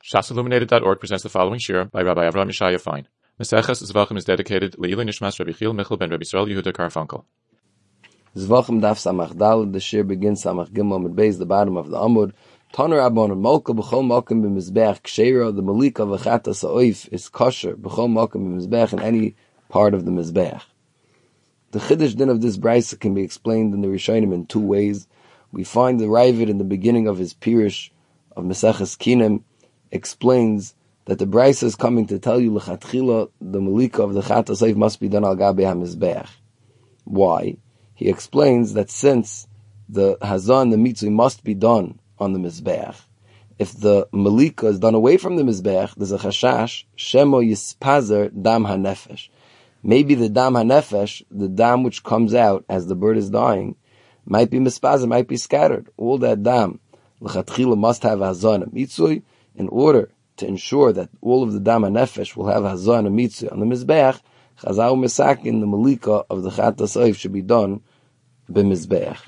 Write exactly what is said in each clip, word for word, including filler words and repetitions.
Shas Illuminated dot org presents the following shir by Rabbi Avraham Yeshaya Fein. Maseches Zvachim is dedicated Le'ilui Nishmas Rabbi Chil Michal ben Rabbi Yisrael Yehuda Karfunkel. Zvachim daf samach dal. The shir begins samach gimel with base the bottom of the amud. Taner Rabban and Molka b'chol makom b'mizbech kshera. The malika v'chata sa'oif is kosher b'chol makom b'mizbech in any part of the mizbech. The chiddush din of this brisa can be explained in the Rishonim in two ways. We find the Ravid in the beginning of his pirush of Maseches Kinem explains that the brisa is coming to tell you lechatchila the malika of the chata sa'oif must be done al gabe hamizbech. Why? He explains that since the hazah and the mitzvah must be done on the mizbech, if the malika is done away from the mizbech, there's a chashash shemo yispazer dam hanefesh. Maybe the dam hanefesh, the dam which comes out as the bird is dying, might be mispazer, might be scattered. All that dam l'chatchila must have hazah and a mitzvah in order to ensure that all of the dam hanefesh will have hazah and a mitzvah on the mizbech. Chazal Mesakin, the malika of the chata sa'oif should be done b'mizbeach.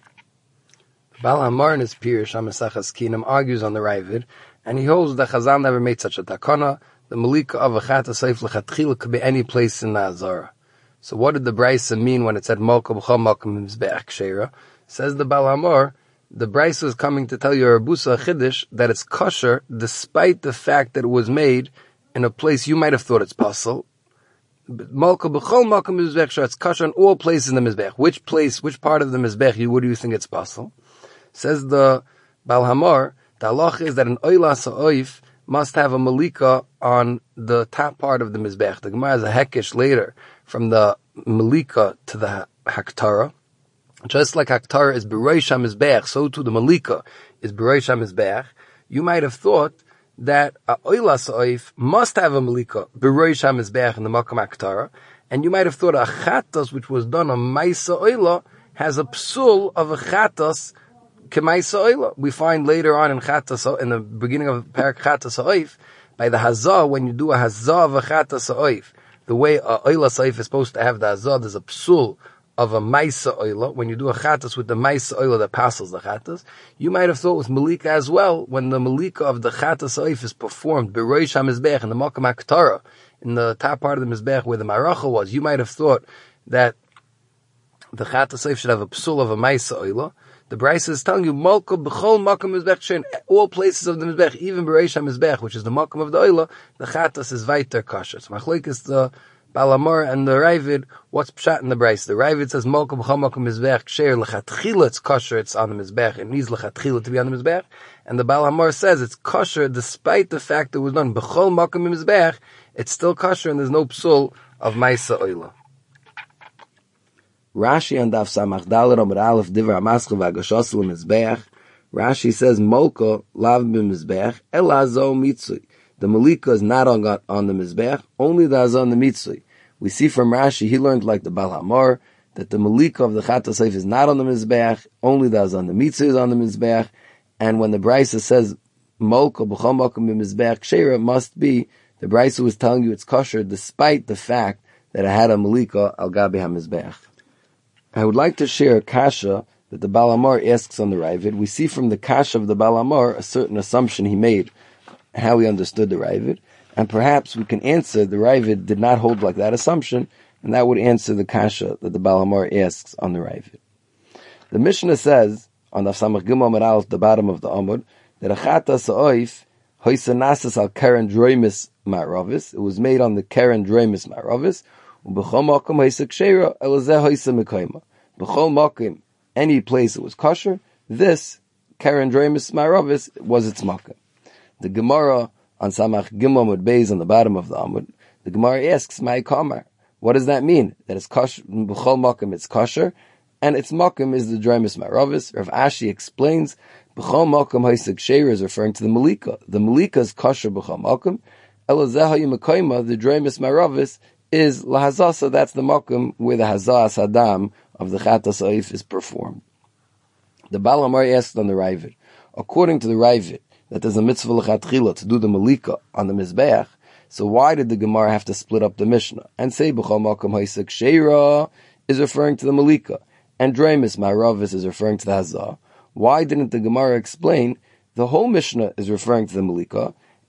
Bal Hamar in his pirush on Maseches Kinem argues on the Ravid, and he holds that Chazal never made such a takana. The malika of a chata sa'oif l'chatchila could be any place in the Azara. So what did the Brisa mean when it said Molka b'chol makom b'mizbeach kshera? Says the Bal Hamar, the Brisa is coming to tell you Rabusa Chiddush that it's kosher despite the fact that it was made in a place you might have thought it's possible. Molka b'chol makom b'mizbeach, it's kosher in all places in the mizbech. Which place, which part of the mizbech, you, what do you think it's possible? Says the Bal Hamar, the halach is that an oila sa'oif must have a malika on the top part of the mizbech. The Gemara has a hekesh later from the malika to the haktara. Just like haktara is b'roish hamizbech, so too the malika is b'roish hamizbech. You might have thought that a oila sa'oif must have a malika b'roish hamizbech in the makam haktara, and you might have thought a chatas which was done on maisa oila has a psul of a chatas k'maisa oila. We find later on in chatas, in the beginning of parak chatas sa'oif, by the hazah, when you do a hazah of a chatas sa'oif, the way a oila sa'oif is supposed to have the hazah, there's a psul of a maisa oila. When you do a chatas with the maisa oila that passes the chatas, you might have thought with malika as well, when the malika of the chatas sa'oif is performed b'roish hamizbech in the makam haktara, in the top part of the mizbech where the maracha was, you might have thought that the chatas sa'oif should have a psul of a maisa oila. The Brisa is telling you, Molka b'chol makom mizbech, in all places of the mizbech, even b'reish hamizbech, which is the makom of the oila, the chatas is weiter kosher. So machlok is the Bal Hamar and the Ravid, what's pshat in the Brisa? The Ravid says, Molka b'chol makom mizbech, ksher l'chatchila, it's kosher, it's on the mizbech, it needs l'chatchila to be on the mizbech. And the Bal Hamar says it's kosher, despite the fact that it was done b'chol makom mizbech, it's still kosher and there's no psul of maisa oila. Rashi and Daf Samach Dalet Amud Aleph Divrei Hamaschil v'Hagashos L'Mizbeach. Rashi says Molka lav b'mizbeach ela zo mitzui. The malika is not on on the mizbeach, only the hazah on the mitzui. We see from Rashi he learned like the Bal Hamar that the malika of the chata sa'oif is not on the mizbeach, only the hazah on the mitzui is on the mizbeach. And when the Brisa says Molka b'chol makom b'mizbeach kshera, must be the Brisa was telling you it's kosher despite the fact that it had a malika al gabe hamizbeach. I would like to share a kasha that the Bal Hamar asks on the Ravid. We see from the kasha of the Bal Hamar a certain assumption he made, how he understood the Ravid, and perhaps we can answer the Ravid did not hold like that assumption, and that would answer the kasha that the Bal Hamar asks on the Ravid. The Mishnah says, on the Samach Gimel Amud Aleph, the bottom of the Amud, that a chata sa'oif hoisa nasas al keren droimis ma'ravis, it was made on the keren droimis ma'ravis, B'chol makom hoisa kshera elazeh hoisa mekayma. B'chol makom, any place it was kosher, this keren droimis ma'ravis was its makom. The Gemara on Samach Gimel Amud Beis on the bottom of the Amud, the Gemara asks, "My kamar, what does that mean? That it's kosher b'chol makom, it's kosher, and its makom is the droimis ma'ravis." Rav Ashi explains, "B'chol makom hoisa kshera" is referring to the malika. The malika is kosher b'chol makom. Elazeh hoisa mekayma, the droimis ma'ravis is lahazah, so that's the makom where the hazah sadam of the chata sa'oif is performed. The Bal Hamar asked on the Ravid, according to the Ravid, that there's a mitzvah l'chatchila to do the malika on the mizbeach, so why did the Gemara have to split up the Mishnah and say b'chol makom hoisa kshera is referring to the malika and droimis ma'ravis is referring to the hazah? Why didn't the Gemara explain the whole Mishnah is referring to the malika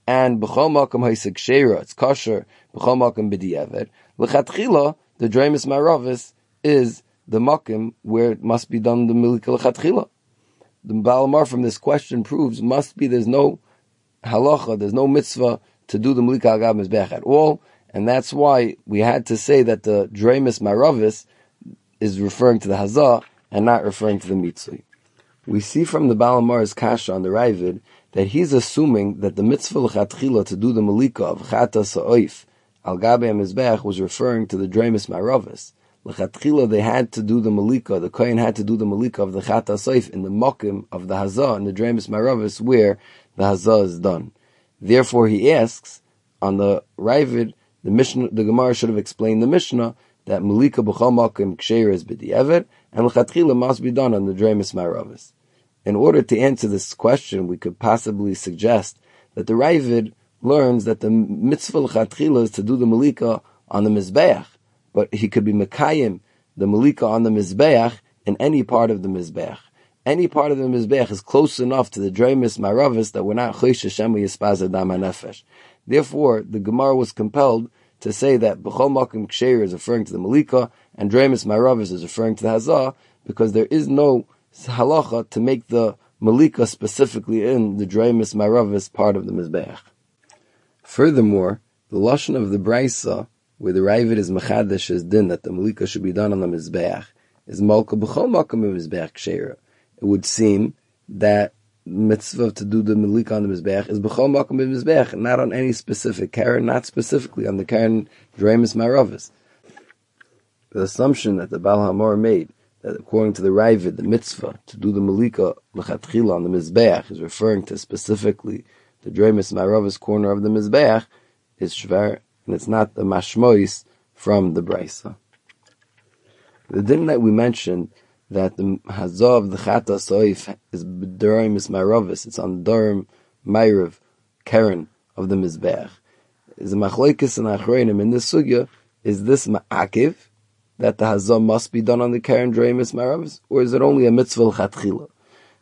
and b'chol makom haisik sheira, it's kosher, b'chol makom b'di'evet. L'chatchila, the Dreimus Maravis is the makom where it must be done the milika l'chatchila. The Baal Amar from this question proves must be there's no halacha, there's no mitzvah to do the milika al gab mizbeach at all, and that's why we had to say that the Dreimus Maravis is referring to the hazah and not referring to the mitzvah. We see from the Baal Amar's kasha on the Ravid that he's assuming that the mitzvah l'chatchila to do the malika of chata sa'oif al gabe mizbeach was referring to the Dreimus Maravis. L'chatchila they had to do the malika, the kohen had to do the malika of the chata sa'oif in the mokim of the hazah in the Dreimus Maravis where the hazah is done. Therefore he asks on the Ravid, the Mishnah, the Gemara should have explained the Mishnah that malika b'chol mokim ksheir is b'di'evet and l'chatchila must be done on the Dreimus Maravis. In order to answer this question, we could possibly suggest that the Ravid learns that the mitzvah l'chatchila is to do the malika on the mizbeach, but he could be mekayim the malika on the mizbeach in any part of the mizbeach. Any part of the mizbeach is close enough to the Dreimus Maravis that we're not chosh Hashem yispaz adam hanefesh. Therefore, the Gemara was compelled to say that b'chol makom ksheir is referring to the malika and Dreimus Maravis is referring to the hazah, because there is no halacha to make the malika specifically in the Dreimus Maravis part of the mizbeach. Furthermore, the lashon of the brisa, where the Ravid is mechadesh is din that the malika should be done on the mizbeach, is malka b'chol makom mizbeach ksheira. It would seem that mitzvah to do the malika on the mizbeach is b'chol makom mizbeach, not on any specific karen, not specifically on the karen Dreimus Maravis. The assumption that the Baal Hamor made that according to the Ravid, the mitzvah to do the malika l'chatchila on the mizbeach is referring to specifically the Dreimus Maravis corner of the mizbeach is shver, and it's not the mashmois from the brisa. The din that we mentioned that the hazah of the chata soif is b'Dreimus Maravis, it's on Durham Ma'ariv Karen of the mizbeach. Is a machlokes and achronim in this sugya, is this ma'akiv that the hazah must be done on the Karen Dreimus Maravis, or is it only a mitzvah l'chatchila?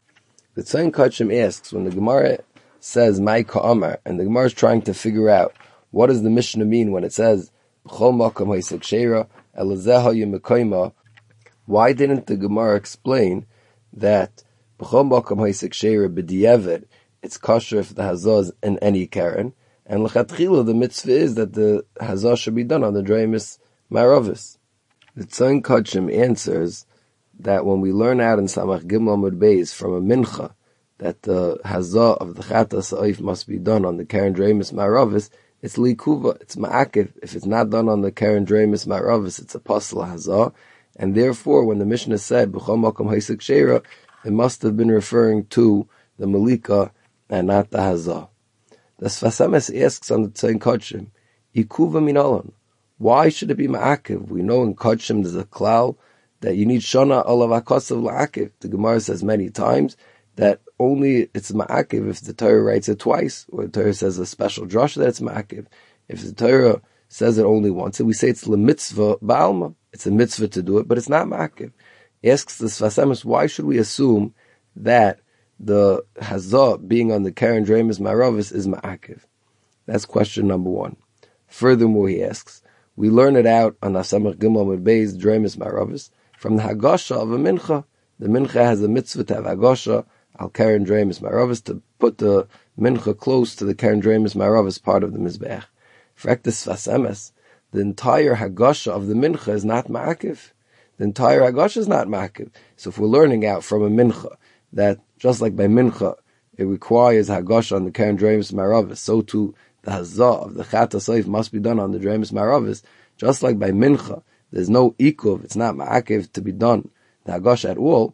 The Tzayin Kachim asks, when the Gemara says Mai Ka'amar, and the Gemara is trying to figure out what does the Mishnah mean when it says B'chol makom haisek sheira elazeha yemekayma, why didn't the Gemara explain that B'chol makom haisek sheira b'di'evet, it's kosher if the hazah is in any Karen, and l'chatchila the mitzvah is that the hazah should be done on the Dreimus Maravis? The Tzayin Kachim answers that when we learn out in Samach Gimel Amud Beis from a mincha that the hazah of the chata sa'if must be done on the Karen Dreimus Maravis, it's likuva, it's ma'akiv. If it's not done on the Karen Dreimus Maravis, it's a pasla hazah, and therefore when the Mishnah said b'chol makom haisek sheira, it must have been referring to the malika and not the hazah. The Sfas Emes asks on the Tzayin Kachim, ikuva minalon, why should it be ma'akiv? We know in Kachim there's a klal that you need shana olav akasav la'akiv. The Gemara says many times that only it's ma'akiv if the Torah writes it twice, or the Torah says a special drush that it's ma'akiv. If the Torah says it only once, and we say it's l'mitzvah ba'alma, it's a mitzvah to do it, but it's not ma'akiv. Asks the Sfas Emes, why should we assume that the hazah being on the Karen Dreimus Maravis is ma'akiv? That's question number one. Furthermore, he asks, we learn it out on Asamach Gimel Amud Beis Dreimus Maravis from the Hagasha of a mincha. The mincha has a mitzvah to have Hagasha al Karen Dreimus Maravis, to put the mincha close to the Karen Dreimus Maravis part of the mizbeach. For Ektes Sfas Emes, the entire Hagasha of the mincha is not ma'akiv. The entire Hagasha is not ma'akiv. So if we're learning out from a mincha that just like by mincha it requires Hagasha on the Karen Dreimus Maravis, so too the hazah of the chata soif must be done on the Dreimus Maravis. Just like by mincha, there's no ikuv, it's not ma'akiv to be done the Hagasha at all,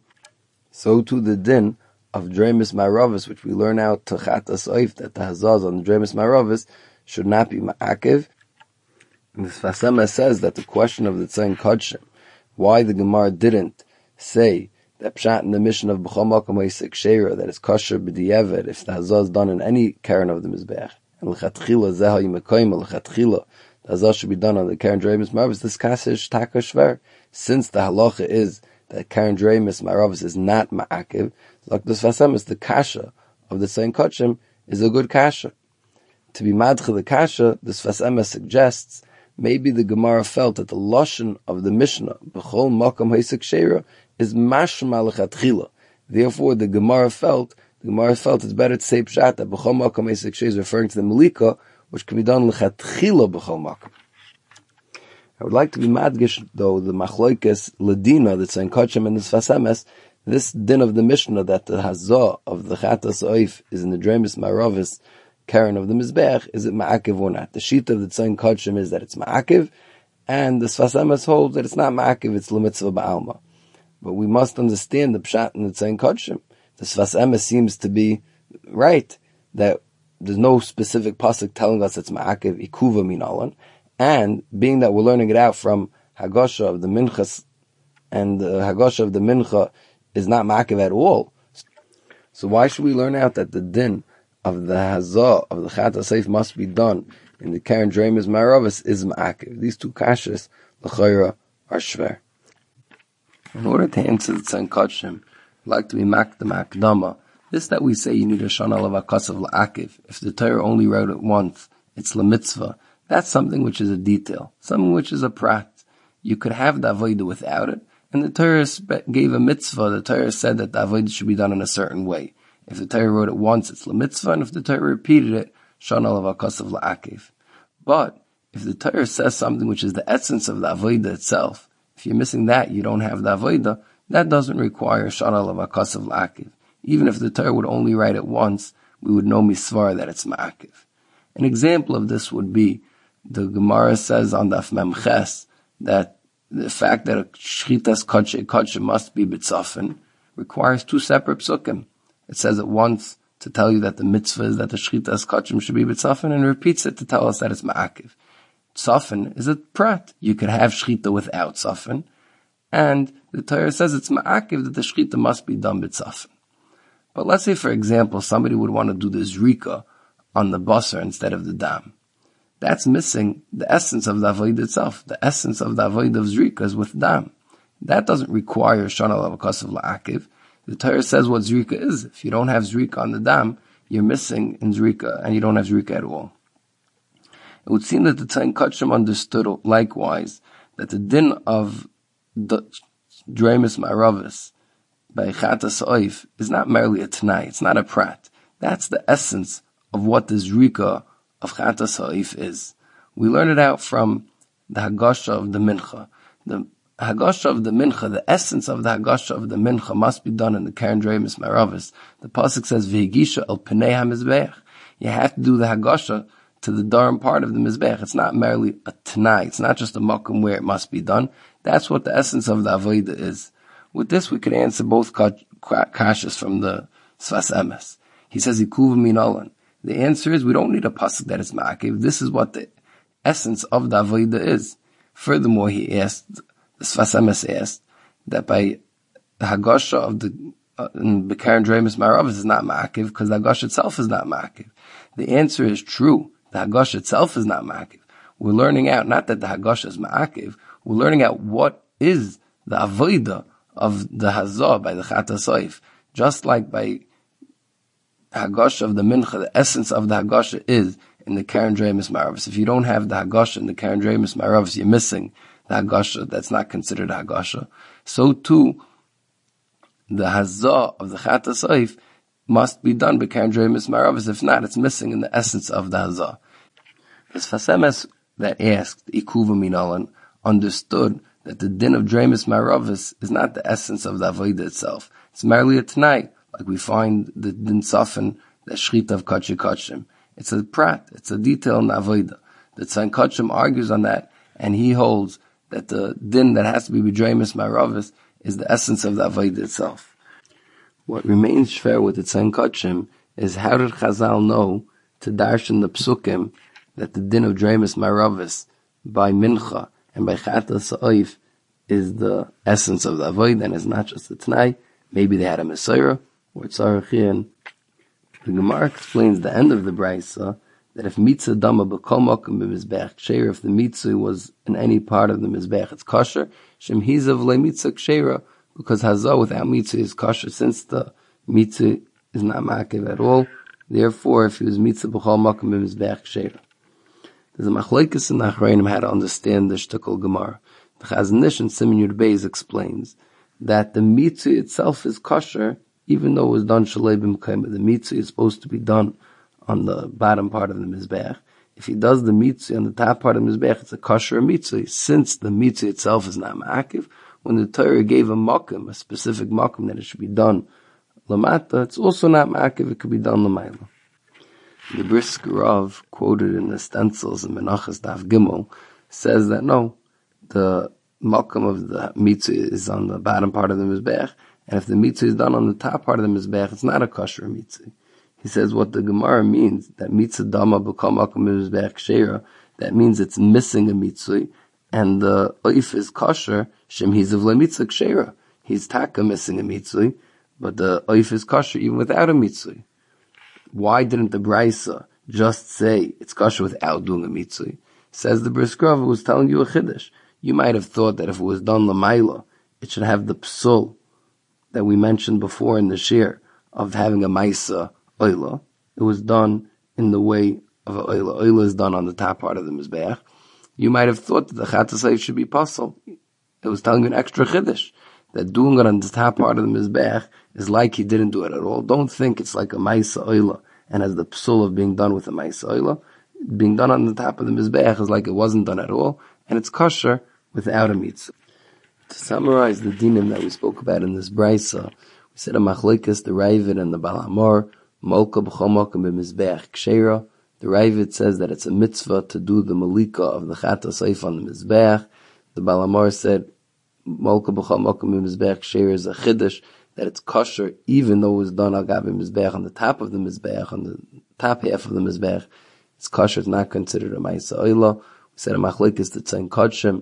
so too the din of Dreimus Maravis, which we learn out to chata soif, that the hazahs on the Dreimus Maravis should not be ma'akiv. And the Sfas Emes says that the question of the Tzayin Kachim, why the Gemara didn't say that pshat in the mission of b'chol makom haisek sheira, that it's kosher b'di'evet if the hazah is done in any Karen of the mizbeach, and l'chatchila zeha yimekayma, l'chatchila the hazah should be done on the Karen Dreimus Maravis, this kaseh taka shver, since the halacha is that Karen Dreimus Maravis is not ma'akiv, like the Sfas Emes, the kasha of the Tzayin Kachim is a good kasha. to be madcha the kasha, the Sfas Emes suggests maybe the Gemara felt that the lashon of the Mishnah b'chol makam haisik sheira is mashma lechatchila. Therefore, the Gemara felt the Gemara felt it's better to say pshat that b'chol makam haisik sheira is referring to the malika, which can be done lechatchila b'chol makam. I would like to be madgish though the machloikes ledina that's in Kachim and the Sfas Emes. This din of the Mishnah that the hazah of the chatas oif is in the dremis maravis Karen of the Mizbech, is it ma'akiv or not? The sheet of the Tzayin Kodshim is that it's ma'akiv, and the Sfas Emes holds that it's not ma'akiv, it's l'mitzvah ba'alma. But we must understand the pshat in the Tzayin Kodshim. The Sfas Emes seems to be right, that there's no specific pasuk telling us it's ma'akiv, ikuva minalan, and being that we're learning it out from Hagosha of the Minchas, and the Hagosha of the Mincha is not ma'akiv at all. So why should we learn out that the din of the hazah of the chat asayf must be done in the Karen Dremis Maravis is ma'akiv? These two kashas, l'chayra, are shver. In order to answer the Tzayin Kodshim, I'd like to be mak the makdama. This that we say you need a shana lavakas of la'akiv. If the Torah only wrote it once, it's l'mitzvah. That's something which is a detail, something which is a prat. You could have the avodah without it, and the Torah gave a mitzvah. The Torah said that the avodah should be done in a certain way. If the Torah wrote it once, it's l'mitzvah, and if the Torah repeated it, shana lavakas of la'akiv. But if the Torah says something which is the essence of the avodah itself, if you're missing that, you don't have the avodah, that doesn't require shana lavakas of la'akiv. Even if the Torah would only write it once, we would know misvar that it's ma'akiv. An example of this would be, the Gemara says on Daf Mem Ches that the fact that a shchitas kodshe kodshe must be b'tzafen requires two separate psukim. It says it once to tell you that the mitzvah is that the shchitas kodshem should be b'tzafen, and repeats it to tell us that it's ma'akiv. Tzafen is a prat. You could have shchita without tzafen, and the Torah says it's ma'akiv that the shchita must be done b'tzafen. But let's say, for example, somebody would want to do the zrika on the basar instead of the dam. That's missing the essence of the avodah itself. The essence of the avodah of zrika is with dam. That doesn't require shana lavakas of la'akiv. The Torah says what zrika is. If you don't have zrika on the dam, you're missing in zrika, and you don't have zrika at all. It would seem that the Tzayin Kodshim understood likewise that the din of the dremis ma'aravis by chatas oif is not merely a tanai. It's not a prat. That's the essence of what the zrika of chatas ha'if is. We learn it out from the Hagasha of the Mincha. The Hagasha of the Mincha, the essence of the Hagasha of the Mincha must be done in the Karen Dremis Maravis. The pasuk says, V'higisha el penei ha-mizbeach. You have to do the Hagasha to the Dharam part of the Mizbeach. It's not merely a Tanai. It's not just a Makom where it must be done. That's what the essence of the Avodah is. With this, we could answer both kashas from the Sfas Emes. He says, Ikuv minalan. The answer is we don't need a pasuk that is ma'akiv. This is what the essence of the avodah is. Furthermore, he asked, the Sfas Emes asked, that by the Hagasha of the uh, B'Karen Dremis Maravis is not ma'akiv, because the Hagasha itself is not ma'akiv. The answer is true. The Hagasha itself is not ma'akiv. We're learning out, not that the Hagasha is ma'akiv, we're learning out what is the avodah of the Hazah by the Chatas Oif. Just like by Hagasha of the Mincha, the essence of the Hagasha is in the Karen Dremis Maravis. If you don't have the Hagasha in the Karen Dremis Maravis, you're missing the Hagasha. That's not considered Hagasha. So too, the Hazah of the Chatas Oif must be done by Karen Dremis Maravis. If not, it's missing in the essence of the Hazah. The Sfas Emes that asked Ikuva Minalan understood that the din of Dremis Maravis is not the essence of the Avodah itself. It's merely a Tanai. Like we find the din safen, the shchita of kodshe kodshim. It's a prat, it's a detail in the avodah. The Tzayin Kodshim argues on that, and he holds that the din that has to be b'dreimis ma'aravis is the essence of the avodah itself. What remains shver with the Tzayin Kodshim is how did Chazal know to darshan the psukim that the din of dreimis ma'aravis by mincha and by chatas ha'oif is the essence of the avodah, and it's not just the t'nai. Maybe they had a Mesorah, or Tzarachian. The Gemara explains the end of the Brisa that if mitzvah dama b'kol makom b'mizbech ksheira, if the mitzvah was in any part of the mizbech, it's kosher. Shem hizav le mitzvah ksheira, because hazah without mitzvah is kosher. Since the mitzvah is not makiv at all, Therefore, if he was mitzvah b'chol makom b'mizbeach ksheira. There's a machlokes in the Achronim how to understand the shtickle Gemara. The Chazon Ish in Siman Yud Beis explains that the mitzvah itself is kosher, even though it was done shalei b'mekayim. The mitzvah is supposed to be done on the bottom part of the mizbeach. If he does the mitzvah on the top part of the mizbeach, it's a kosher mitzvah. Since the mitzvah itself is not ma'akiv, when the Torah gave a makom, a specific makom that it should be done lamata, it's also not ma'akiv, it could be done lamayla. The Brisker Rav, quoted in the stencils in Menachas Daf Gimel, says that no, the makom of the mitzvah is on the bottom part of the mizbeach, and if the mitzvah is done on the top part of the mizbeach, it's not a kosher mitzvah. He says what the Gemara means, that mitzvah dama b'kol makom mizbeach ksheira, that means it's missing a mitzvah, and the oif is kosher, shem hizav le mitzvah ksheira. He's taka missing a mitzvah, but the oif is kosher even without a mitzvah. Why didn't the Braisa just say it's kosher without doing a mitzvah? Says the Brisker Rav, who was telling you a chiddush. You might have thought that if it was done l'mayla, it should have the psul that we mentioned before in the shir of having a maisa oila. It was done in the way of a oila. Oila is done on the top part of the mizbeach. You might have thought that the chatasayif should be pasul. It was telling you an extra chiddush that doing it on the top part of the mizbeach is like he didn't do it at all. Don't think it's like a maisa oila and has the psul of being done with a maisa oila. Being done on the top of the mizbeach is like it wasn't done at all, and it's kosher without a mitzvah. To summarize the dinim that we spoke about in this brisa, we said a machlokes, the Ravid and the Baal Hamor, molka b'chol makom b'mizbeach ksheira. The Ravid says that it's a mitzvah to do the malika of the chatas seif on the mizbeach. The Baal Hamor said molka b'chol makom b'mizbeach ksheira is a chiddush, that it's kosher even though it was done al gabi mizbeach on the top of the mizbeach, on the top half of the mizbeach. It's kosher, it's not considered a maisa oila. We said a machlokes the tzayin kodshim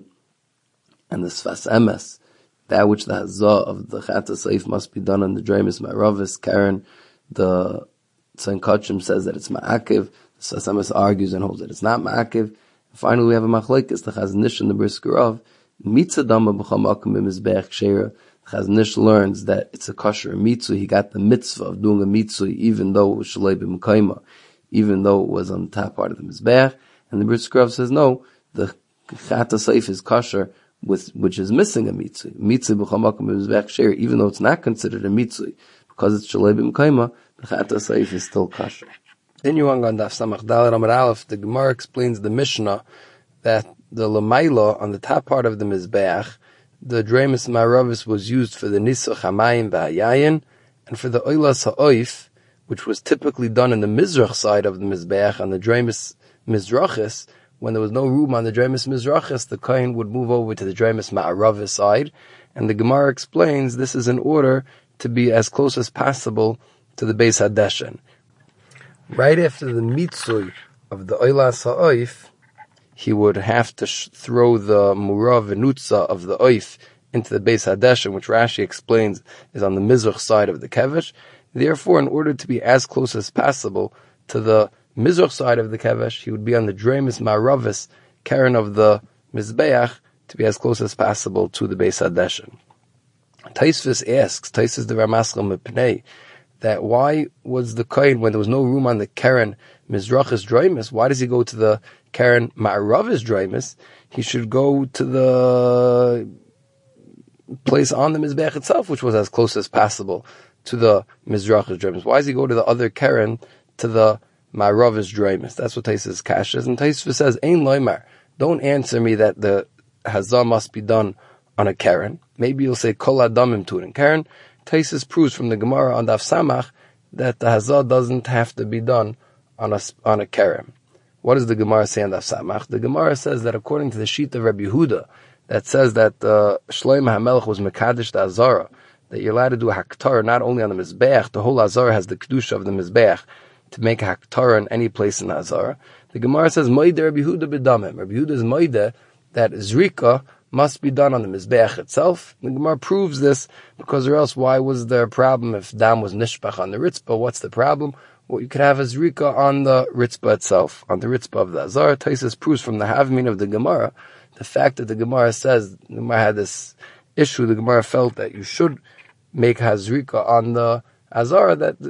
and the sfas emes, that which the hazah of the chatas seif must be done on the dremis ma'aravis karen. The tzayin kodshim says that it's ma'akiv. The sfas emes argues and holds that it's not ma'akiv. Finally, we have a machlokes, the Chazon Ish and the Brisker Rav, mitzvah dama b'chol makom b'mizbeach ksheira. The Chazon Ish learns that it's a kosher mitzvah. He got the mitzvah of doing a mitzvah even though it was shalei b'mekayma, even though it was on the top part of the mizbeach. And the Brisker Rav says no, the chatas seif is kosher, with which is missing a mitzvah. Mitzvah b'chol makom b'mizbeach ksheira, even though it's not considered a mitzvah because it's shalei b'mekayma, the chatas seif is still kosher. Continuing on Daf Samach Dalet Amud Aleph, the Gemara explains the Mishnah that the Lamaila on the top part of the Mizbeach, the Dremis Ma'aravis was used for the Nisuch HaMayim V'Hayayin, and for the Oilas HaOif, which was typically done in the Mizrach side of the Mizbeach, on the Dremis Mizrachis. When there was no room on the Dremis Mizrachis, the Kohen would move over to the Dremis Ma'aravis side, and the Gemara explains this is in order to be as close as possible to the Beis HaDeshen. Right after the mitzvah of the Oilas HaOif, he would have to sh- throw the Murah Venutza of the Oif into the Beis HaDeshen, which Rashi explains is on the Mizrach side of the Kevesh. Therefore, in order to be as close as possible to the Mizrach side of the Kevesh, he would be on the Dremis Ma'aravis, Karen of the Mizbeach, to be as close as possible to the Beis HaDeshen. Taisvis asks, Taisvis the Ramaschal Mepnei, that why was the Kohen, when there was no room on the Karen Mizrachis Dreimis, why does he go to the Karen Ma'aravis Dreimis? He should go to the place on the Mizbeach itself, which was as close as possible to the Mizrachis Dreimis. Why does he go to the other Karen, to the Ma'aravis Dreimis? That's what Taisvis Kash is. And Taisvis says, Ein loymar, don't answer me that the Hazah must be done on a Karen. Maybe you'll say Kol Adamim Turin Karen. Taisus proves from the Gemara on Daf Samach that the Hazah doesn't have to be done on a, on a Kerem. What does the Gemara say on Daf Samach? The Gemara says that according to the sheet of Rabbi Yehuda, that says that uh, Shlomo HaMelech was Mekadesh the Azara, that you're allowed to do a Haktar not only on the Mizbeach, the whole Azara has the Kedusha of the Mizbeach, to make a Haktar in any place in the Azara. The Gemara says, Moide Rabbi Yehuda b'damim. Rabbi Yehuda is Moide that Zrika must be done on the Mizbeach itself. The Gemara proves this, because or else why was there a problem if dam was nishbach on the Ritzpah? What's the problem? Well, you could have a Zrika on the Ritzpah itself, on the Ritzpah of the Azara. Taisus proves from the Havmin of the Gemara, the fact that the Gemara says, the Gemara had this issue, the Gemara felt that you should make Hazrika on the Azara, that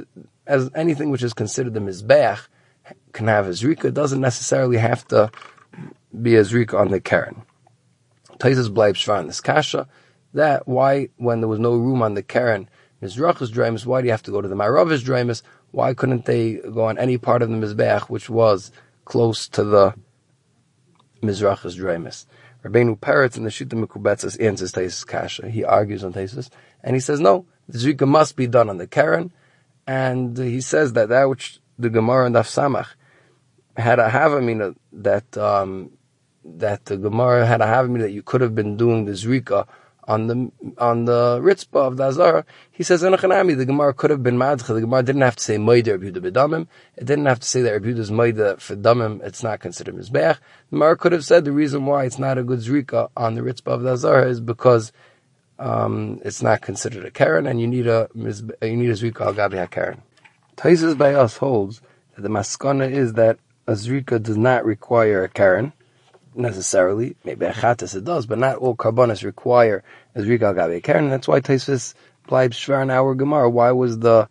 as anything which is considered the Mizbeach can have a Zrika, it doesn't necessarily have to be a Zrika on the Karen. Taisus bleib shvar in this kasha, that why, when there was no room on the Karen, Mizrach's Dreimus, why do you have to go to the Maravish Dreimus? Why couldn't they go on any part of the Mizbeach which was close to the Mizrach's Dreimus? Rabbeinu Peretz in the Shita Mekubetzes answers Taisus kasha. He argues on Taisus, and he says, no, the Zrika must be done on the Karen, and he says that that which the Gemara and Daf Samach had a Havamina, that um, that the Gemara had a Havamina that you could have been doing the Zrika on the on the Ritzpah of the Azara. He says, Enochanami, the Gemara could have been Madcha. The Gemara didn't have to say Moide Rabbi Yehuda B'Damim. It didn't have to say that Rabbi Yehuda's Moide for Damim, it's not considered Mizbeach. The Gemara could have said the reason why it's not a good Zrika on the Ritzpah of the Azara is because um, it's not considered a Karen, and you need a you need a Zrika al Gabi HaKaren. Taisus by us holds that the Maskana is that a Zrika does not require a Karen, necessarily. Maybe a Chatas it does, but not all Karbonis require a Zrika al Gabi HaKaren. That's why Taisus bleib shvar in our Gemara. Why was the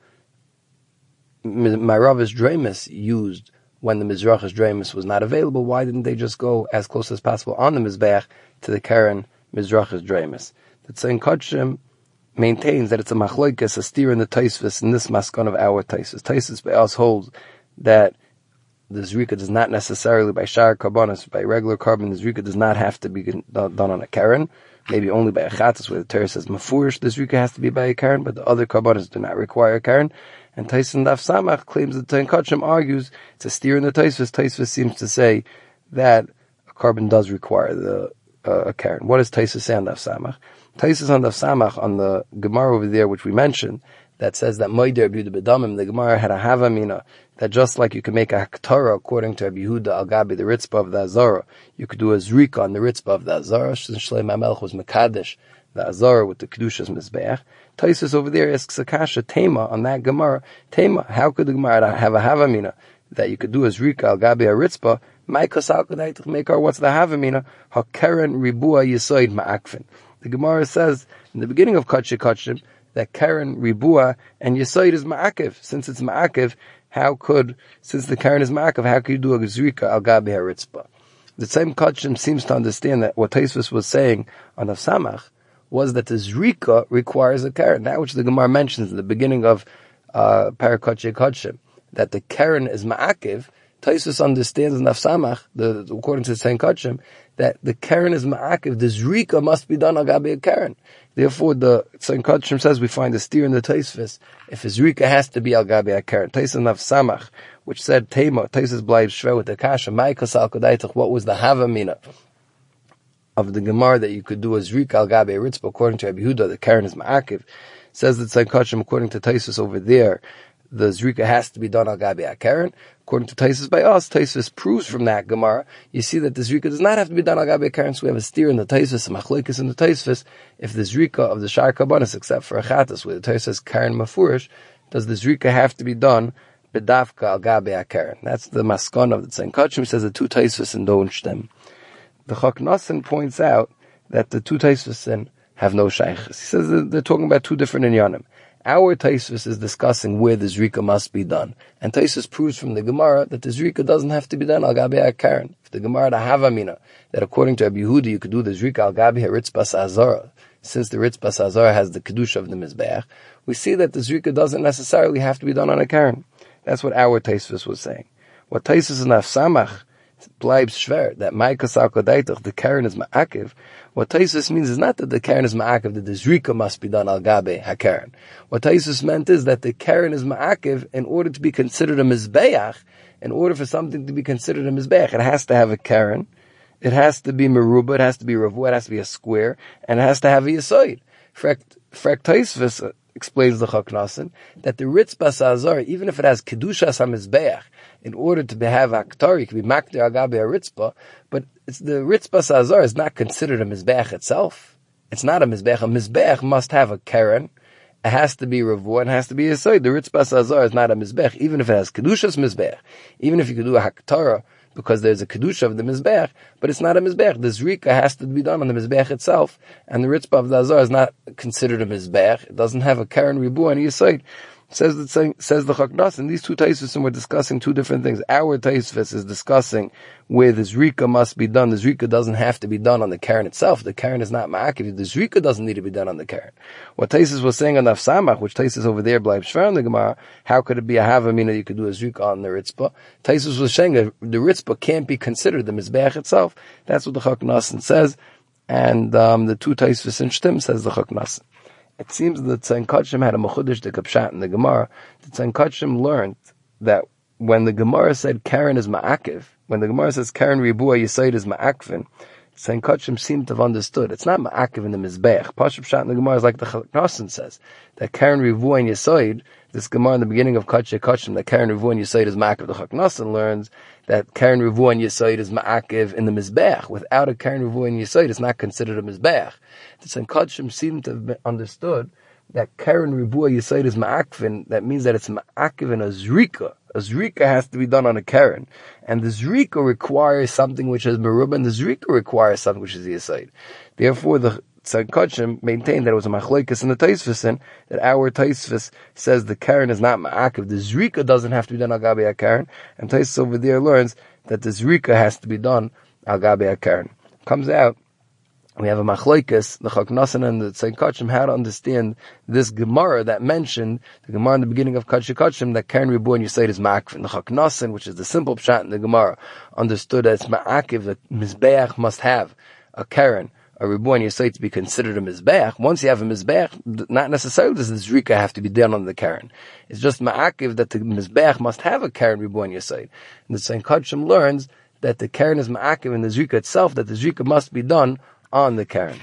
Maravis Dreimus used when the Mizrach's Dreimus was not available? Why didn't they just go as close as possible on the Mizbeach to the Karen Mizrach's Dreimus? The Tzayin Kodshim maintains that it's a machloikas, a steer in the Taisvis, in this maskan of our Taisus. Taisus by us holds that the Zrika does not necessarily, by Shar Karbonis, by regular carbon, the Zrika does not have to be done on a Karen. Maybe only by a Chatas, where the Torah says Mafurish, the Zrika has to be by a Karen, but the other Karbonis do not require a Karen. And Taisus Daf Samach claims that Tzayin Kodshim argues it's a steer in the Taisvis. Taisvis seems to say that a carbon does require the uh, a Karen. What does Taisus say on Daf Samach? Taisus on Daf Samach, on the Gemara over there, which we mentioned, that says that Moide Rabbi Yehuda B'Damim, the Gemara had a Havamina, that just like you can make a Haktara according to Rabbi Yehuda al Gabi, the Ritzpah of the Azara, you could do a Zrika on the Ritzpah of the Azara, since Shlomo HaMelech was Mekadesh, the Azara with the Kedushas Mizbeach. Taisus over there asks a kasha, Tema, on that Gemara, Tema, how could the Gemara have a Havamina that you could do a Zrika al Gabi a Ritzpah? Make our, what's the Havamina? HaKeren Ribua Yisoid Ma'akfin. The Gemara says in the beginning of Kachik Kachim that Karen Ribua and Yisoid is Ma'akiv. Since it's Ma'akiv, how could, since the Karen is Ma'akiv, how could you do a Zrika al Gabi HaRitzpah? The same Kachim seems to understand that what Taisvis was saying on Av Samach was that the Zrika requires a Karen. That which the Gemara mentions in the beginning of uh, Parakachik Kachim, that the Karen is Ma'akiv. Taisus understands in Av Samach, the, according to the same Kachim, that the Karen is Ma'akiv, the Zrika must be done al Gabi a Karen. Therefore, the Tzayin Kodshim says we find a steer in the Taisvis. If a Zrika has to be al Gabi a Karen, Taisus Nav Samach, which said Tema, Taisus bleib shver with the Kasha, Maikas al Kodaitach, what was the Havamina of the Gemara that you could do a Zrika al Gabi a Ritzpah, according to Rabbi Yehuda, the Karen is Ma'akiv. Says the Tzayin Kodshim, according to Taisus over there, the Zrika has to be done al Gabi a Karen. According to Taisus by us, Taisus proves from that Gemara, you see that the Zrika does not have to be done al Gabi a Karen, so we have a steer in the Taisus, a Machloikas in the Taisus, if the Zrika of the Shar Karbonis, except for a Chatas, where the Taisus says Karen Mafurish, does the Zrika have to be done Bedavka al Gabi a Karen? That's the Maskon of the Tzayin Kodshim, says the two Taisus and don't them. The Chok Nosson points out that the two Taisus have no Shaykhs. He says that they're talking about two different inyanim. Our Taisus is discussing where the Zrika must be done. And Taisus proves from the Gemara that the Zrika doesn't have to be done al Gabi a Karen. If the Gemara had a Havamina, that according to Rabbi Yehuda, you could do the Zrika al Gabi a Ritzbas Azara, since the Ritzbas Azara has the Kedusha of the Mizbeach, we see that the Zrika doesn't necessarily have to be done on a Karen. That's what our Taisus was saying. What Taisus in Av Samach bleib shver, that Maikas al Kodaitach, the Karen is Ma'akiv. What Taisus means is not that the Karen is Ma'akiv, that the Zrika must be done al Gabi HaKaren. What Taisus meant is that the Karen is Ma'akiv in order to be considered a Mizbeach, in order for something to be considered a Mizbeach, it has to have a Karen, it has to be Meruba, it has to be Ravu, it has to be a square, and it has to have a Yisoid. Frek Taisus explains the Chok Nosson that the Ritzbas Azar, even if it has Kedushas HaMizbeach, in order to have a Aktar, it can be Makdir Agabi a Ritzbah, but it's the Ritzbas Azar is not considered a Mizbeach itself. It's not a Mizbeach. A Mizbeach must have a Karen, it has to be Ravu, and it has to be a Yisoid. The Ritzbas Azar is not a Mizbeach, even if it has Kedushas Mizbeach, even if you could do a Haktara, because there's a Kedusha of the Mizbeach, but it's not a Mizbeach. The Zrika has to be done on the Mizbeach itself, and the Ritzbah of the Azar is not considered a Mizbeach. It doesn't have a Karen Ribu and a Yisoid. Says the says the Chaknas, and these two Taisvus were discussing two different things. Our Taisvus is discussing where the Zrika must be done. The Zrika doesn't have to be done on the Karen itself. The Karen is not Ma'akiv. The Zrika doesn't need to be done on the Karen. What Taisvus was saying on Nafsamach, which Taisvus over there, Bleib Shver in the Gemara, how could it be a Havamina you could do a Zrika on the Ritzpah? Taisvus was saying that the Ritzpah can't be considered the Mizbeach itself. That's what the Chaknas says. And um, the two Taisvus in Shtim says the Chaknas. It seems that Tzayin Kachim had a Mechudesh de Kapshat in the Gemara. The Tzayin Kachim learned that when the Gemara said Karen is Ma'akiv, when the Gemara says Karen Ribua Yisaid is Ma'akvin, Tzayin Kachim seemed to have understood. It's not Ma'akiv in the Mizbeach. Pashup Pshat in the Gemara is like the Chaknasin says, that Karen Ribua and Yisaid, this Gemara in the beginning of Kachim Kachim, that Karen Ribua and Yisaid is Ma'akiv. The Chaknasin learns that Karen Ribua and Yisaid is Ma'akiv in the Mizbeach. Without a Karen Ribua and Yisaid, it's not considered a Mizbeach. The Tzayin Kachim seemed to have been understood that Karen Ribua Yisaid is Ma'akvin. That means that it's Ma'akiv in a Zrika. A Zrika has to be done on a Karen. And the Zrika requires something which is Merubah, and the Zrika requires something which is Yisaid. Therefore, the Tzayin Kachim maintained that it was a Machlokes in the Taisvus, that our Taisvus says the Karen is not Ma'akiv. The Zrika doesn't have to be done al Gabi HaKaren. And Taisvus over there learns that the Zrika has to be done al Gabi HaKaren. Comes out, we have a Machlokes, the Chaknasan and the Tzayin Kachim, how to understand this Gemara that mentioned, the Gemara in the beginning of Kachim Kachim, that Karen Ribu and Yisaid is Ma'akiv. The Chaknasan, which is the simple Pshat in the Gemara, understood that it's Ma'akiv, that Mizbeach must have a Karen, a Ribu and Yisaid to be considered a Mizbeach. Once you have a Mizbeach, not necessarily does the Zrika have to be done on the Karen. It's just Ma'akiv that the Mizbeach must have a Karen Ribu and Yisaid. And the Tzayin Kachim learns that the Karen is Ma'akiv in the Zrika itself, that the Zrika must be done on the Karen.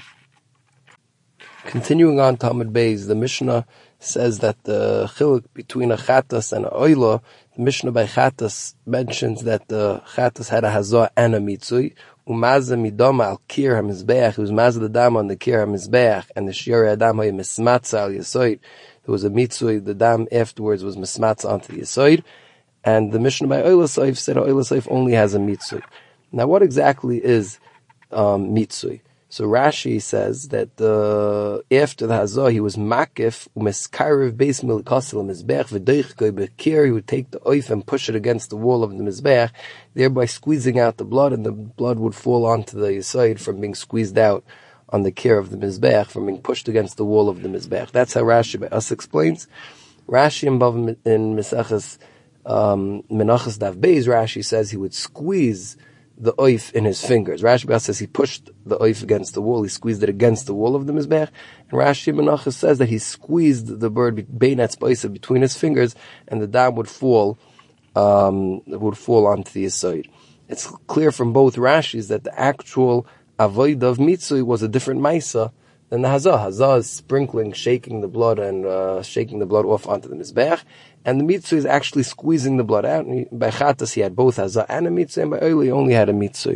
Continuing on Talmud Beis, the Mishnah says that the chiluk between a Chatas and a Oila, the Mishnah by Chatas mentions that the Chatas had a Hazah and a Mitzui, Umaza midama al kir ha-mizbeach, it was Maza the dam on the kir ha-mizbeach, and the Shiori Adam ha mismatza al Yesoid, there was a Mitzui, the dam afterwards was mismatza onto the Yesoid, and the Mishnah by Oila Soif said Oila Soif only has a Mitzui. Now what exactly is um, Mitzui? So Rashi says that uh, after the Hazah, he was makif, umeskarev beis milikasil mizbech, v'doich goy bekir, he would take the oif and push it against the wall of the mizbech, thereby squeezing out the blood, and the blood would fall onto the yisoid from being squeezed out on the kir of the mizbech, from being pushed against the wall of the mizbech. That's how Rashi by us explains. Rashi in, in Mesachas um, Menachas Dav Beis, Rashi says he would squeeze the oif in his fingers. Rashi says he pushed the oif against the wall, he squeezed it against the wall of the mizbech, and Rashi Menachas says that he squeezed the bird beinat spaisa between his fingers, and the dam would fall, um, would fall onto the yisoid. It's clear from both Rashis that the actual avoid of mitzui was a different maisa than the hazah. Hazah is sprinkling, shaking the blood and uh, shaking the blood off onto the mizbech, and the mitzui is actually squeezing the blood out. And he, by Chatas he had both hazah and a mitzui, and by Oili he only had a mitzui.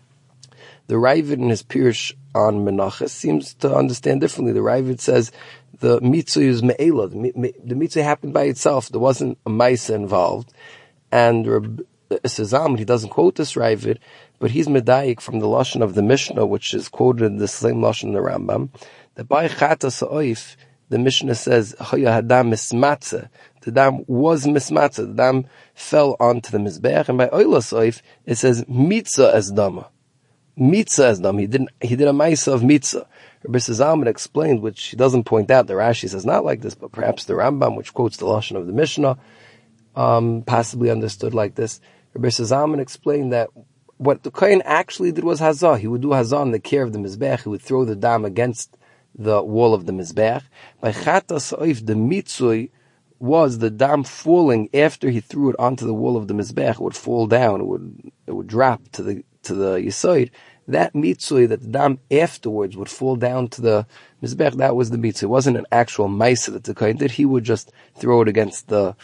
The Ravid in his Pirush on Menachas seems to understand differently. The Ravid says the mitzui is me'ela. The, the mitzui happened by itself. There wasn't a maisa involved. And Reb Sezam, he doesn't quote this Ravid, but he's medayik from the lashon of the Mishnah, which is quoted in the same lashon in the Rambam, that by Chatas ha'oif, the Mishnah says, Haya hadam mismatze. The dam was mismatze. The dam fell onto the mizbeach, and by Oilas ha'oif, it says mitzah as dama. Mitzah as dama. He didn't, he did a maisa of mitzah. Rabbi Zalman explained, which he doesn't point out, the Rashi says not like this, but perhaps the Rambam, which quotes the lashon of the Mishnah, um, possibly understood like this. Rabbi Zalman explained that what the Kohen actually did was hazah. He would do hazah in the care of the mizbech. He would throw the dam against the wall of the mizbech. By Chatas ha'oif, the mitzui was the dam falling after he threw it onto the wall of the mizbech. It would fall down. It would it would drop to the to the yisoid. That mitzui, that the dam afterwards would fall down to the mizbech, that was the mitzui. It wasn't an actual maisa that the kohen did. He would just throw it against the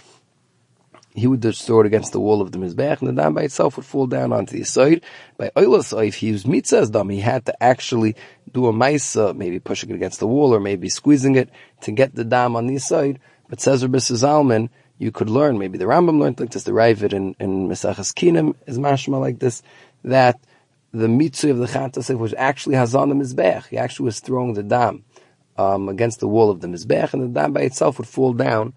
he would just throw it against the wall of the mizbech, and the dam by itself would fall down onto the yisoid. By oilas, if he used mitzah as dam, he had to actually do a maisa, maybe pushing it against the wall, or maybe squeezing it to get the dam on the yisoid. But says Rabbi Zalman, you could learn, maybe the Rambam learned like this, the Ravid in, in Mesachas Kinim is mashma like this, that the mitzvah of the Chatas was actually hazan the mizbech. He actually was throwing the dam um, against the wall of the mizbech, and the dam by itself would fall down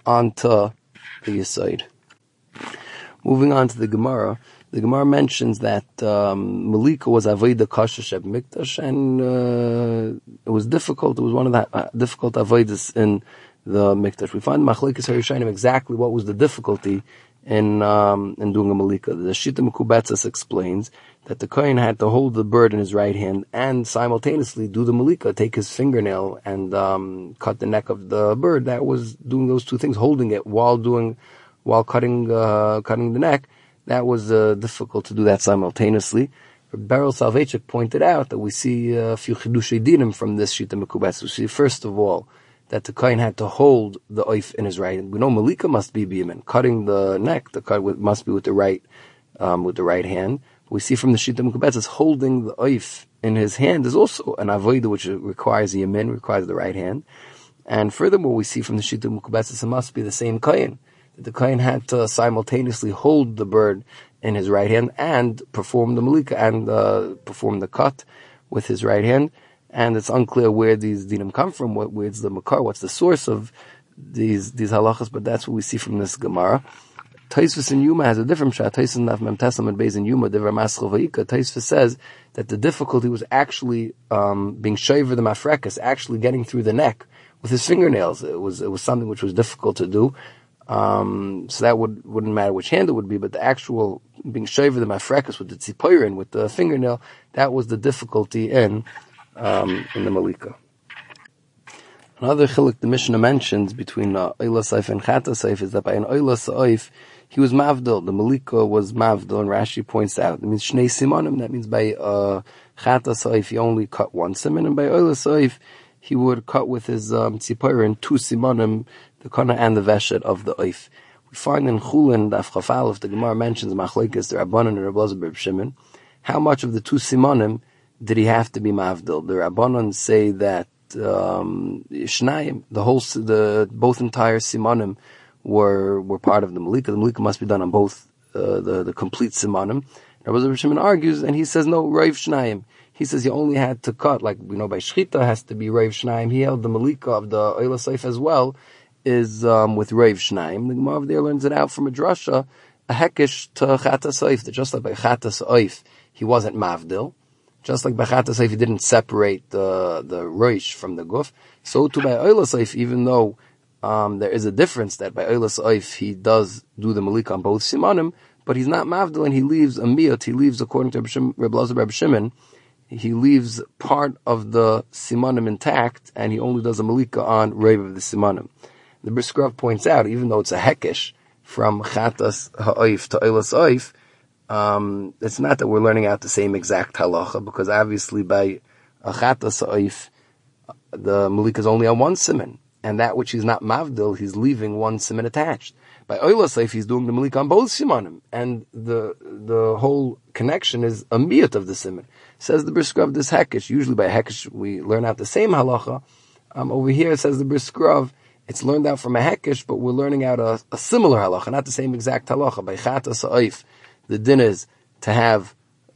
onto the Yesod. Moving on to the Gemara, the Gemara mentions that um, Malika was Avodah Kasher Sheb Mikdash, and uh, it was difficult. It was one of the uh, difficult Avodas in the Mikdash. We find Machlekes HaRishonim exactly what was the difficulty in um, in doing a Malika. The Shita Mekubetzes explains that the Kohen had to hold the bird in his right hand and simultaneously do the Malika, take his fingernail and um, cut the neck of the bird. That was doing those two things, holding it while doing while cutting uh, cutting the neck. That was uh, difficult to do that simultaneously. Beryl Soloveitchik pointed out that we see a few Chidushei Dinim from this Shita Mekubetzes. We see, first of all, that the Kohen had to hold the oif in his right hand. We know Malika must be b'yamin. Cutting the neck, the cut with, must be with the right um, with the right hand. We see from the Shita Mekubetzes holding the oif in his hand is also an avodah which requires the yamin, requires the right hand. And furthermore, we see from the Shita Mekubetzes it must be the same Kohen. The Kohen had to simultaneously hold the bird in his right hand and perform the Malika and uh, perform the cut with his right hand. And it's unclear where these dinim come from, what, where's the makar, what's the source of these these halachas, but that's what we see from this Gemara. Taisvus in Yuma has a different shot. Taisvus Naf Mem Tesam and Beis in Yuma, Devar Maschel Vayika. Taisvus says that the difficulty was actually um, being shaver the mafrekas, actually getting through the neck with his fingernails. It was it was something which was difficult to do. Um, so that would, wouldn't matter which hand it would be, but the actual being shaver the mafrekas with the tzipoirin, with the fingernail, that was the difficulty in um, in the Malika. Another chiluk the Mishnah mentions between uh, Oila Saif and Chata Saif is that by an Oila Saif, he was Mavdil. The Malika was Mavdil, and Rashi points out. It means Shnei Simonim. That means by uh, Chata Saif, he only cut one simon, and by Oila Saif, he would cut with his um, tzipoirin two simonim, the kana and the veshet of the oif. We find in Chulin, Daf Chaf Aleph, the Gemara mentions Machlekes, the Rabbanan and Rabbi Elazar Reb Shimon. How much of the two simonim did he have to be Mavdil? The Rabbanan say that um Shnayim, the whole, the both entire simonim were were part of the Malika. The Malika must be done on both uh, the the complete simonim. Rabbi Elazar Reb Shimon argues, and he says no, Rav Shnayim. He says you only had to cut, like we know by Shchita has to be Rav Shnayim. He held the Malika of the Oila Saif as well is um, with Rav Shnayim. The Gemara over there learns it out from a drasha, a hekish to Chata Saif, that just like by Chata Saif he wasn't Mavdil, just like by Chata Saif he didn't separate the the Roish from the Guf, so too by Oila Saif, even though um, there is a difference that by Oila Saif he does do the Malika on both Simanim, but he's not Mavdil and he leaves a miyot, he leaves, according to Reb Elazar Reb Shimon, he leaves part of the Simanim intact and he only does a Malika on Rav of the Simanim. The Brisker Rav points out, even though it's a hekesh from Chatas Ha'oif to Eilas Oif, um, it's not that we're learning out the same exact halacha, because obviously by a Chatas Ha'oif, the Malika is only on one siman, and that which he's not Mavdil, he's leaving one siman attached. By Eilas Oif, he's doing the Malika on both simanim, and the the whole connection is a miyut of the siman. Says the Brisker Rav, this hekesh, usually by hekesh we learn out the same halacha. Um, over here it says the Brisker Rav, it's learned out from a hekesh, but we're learning out a, a similar halacha, not the same exact halacha. By Chata Sa'if, the din is to have,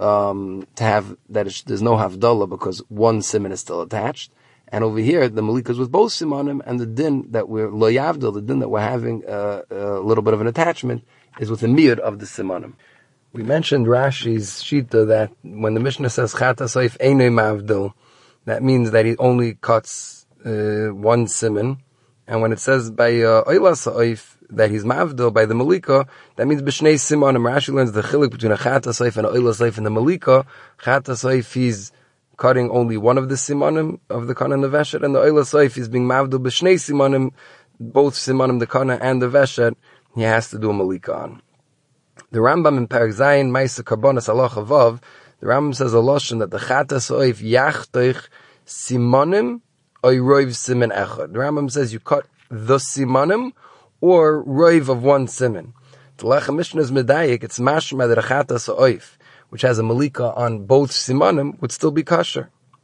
um, to have, that it's, there's no havdalah because one siman is still attached. And over here, the Malika is with both simanim, and the din that we're, lo yavdal, the din that we're having uh, a little bit of an attachment, is with the miyud of the simanim. We mentioned Rashi's shita that when the Mishnah says Chata Sa'if einay mavdil, that means that he only cuts uh, one siman. And when it says by Oila Sa'if that he's Mavdil by the Malika, that means B'shnei Simanim. Rashi learns the chiluk between a Chata Sa'if and a Oila Sa'if and the Malika. Chata Sa'if, he's cutting only one of the Simanim of the Kana and the Veshet, and the Oila Sa'if is being Mavdil B'shnei Simanim, both Simanim, the Kana and the Veshet, he has to do a Malika on. The Rambam in Perek Zayin, Ma'aseh Karbonos Halacha Vav, the Rambam says a lashon that the Chata Sa'if Yachtoich Simanim Oy roiv siman echad. The Rambam says you cut the simanim or roiv of one siman. The Lechem Mishnah is medayik. It's mashma that a Chata Sa'if, which has a Malika on both simanim, would still be kosher.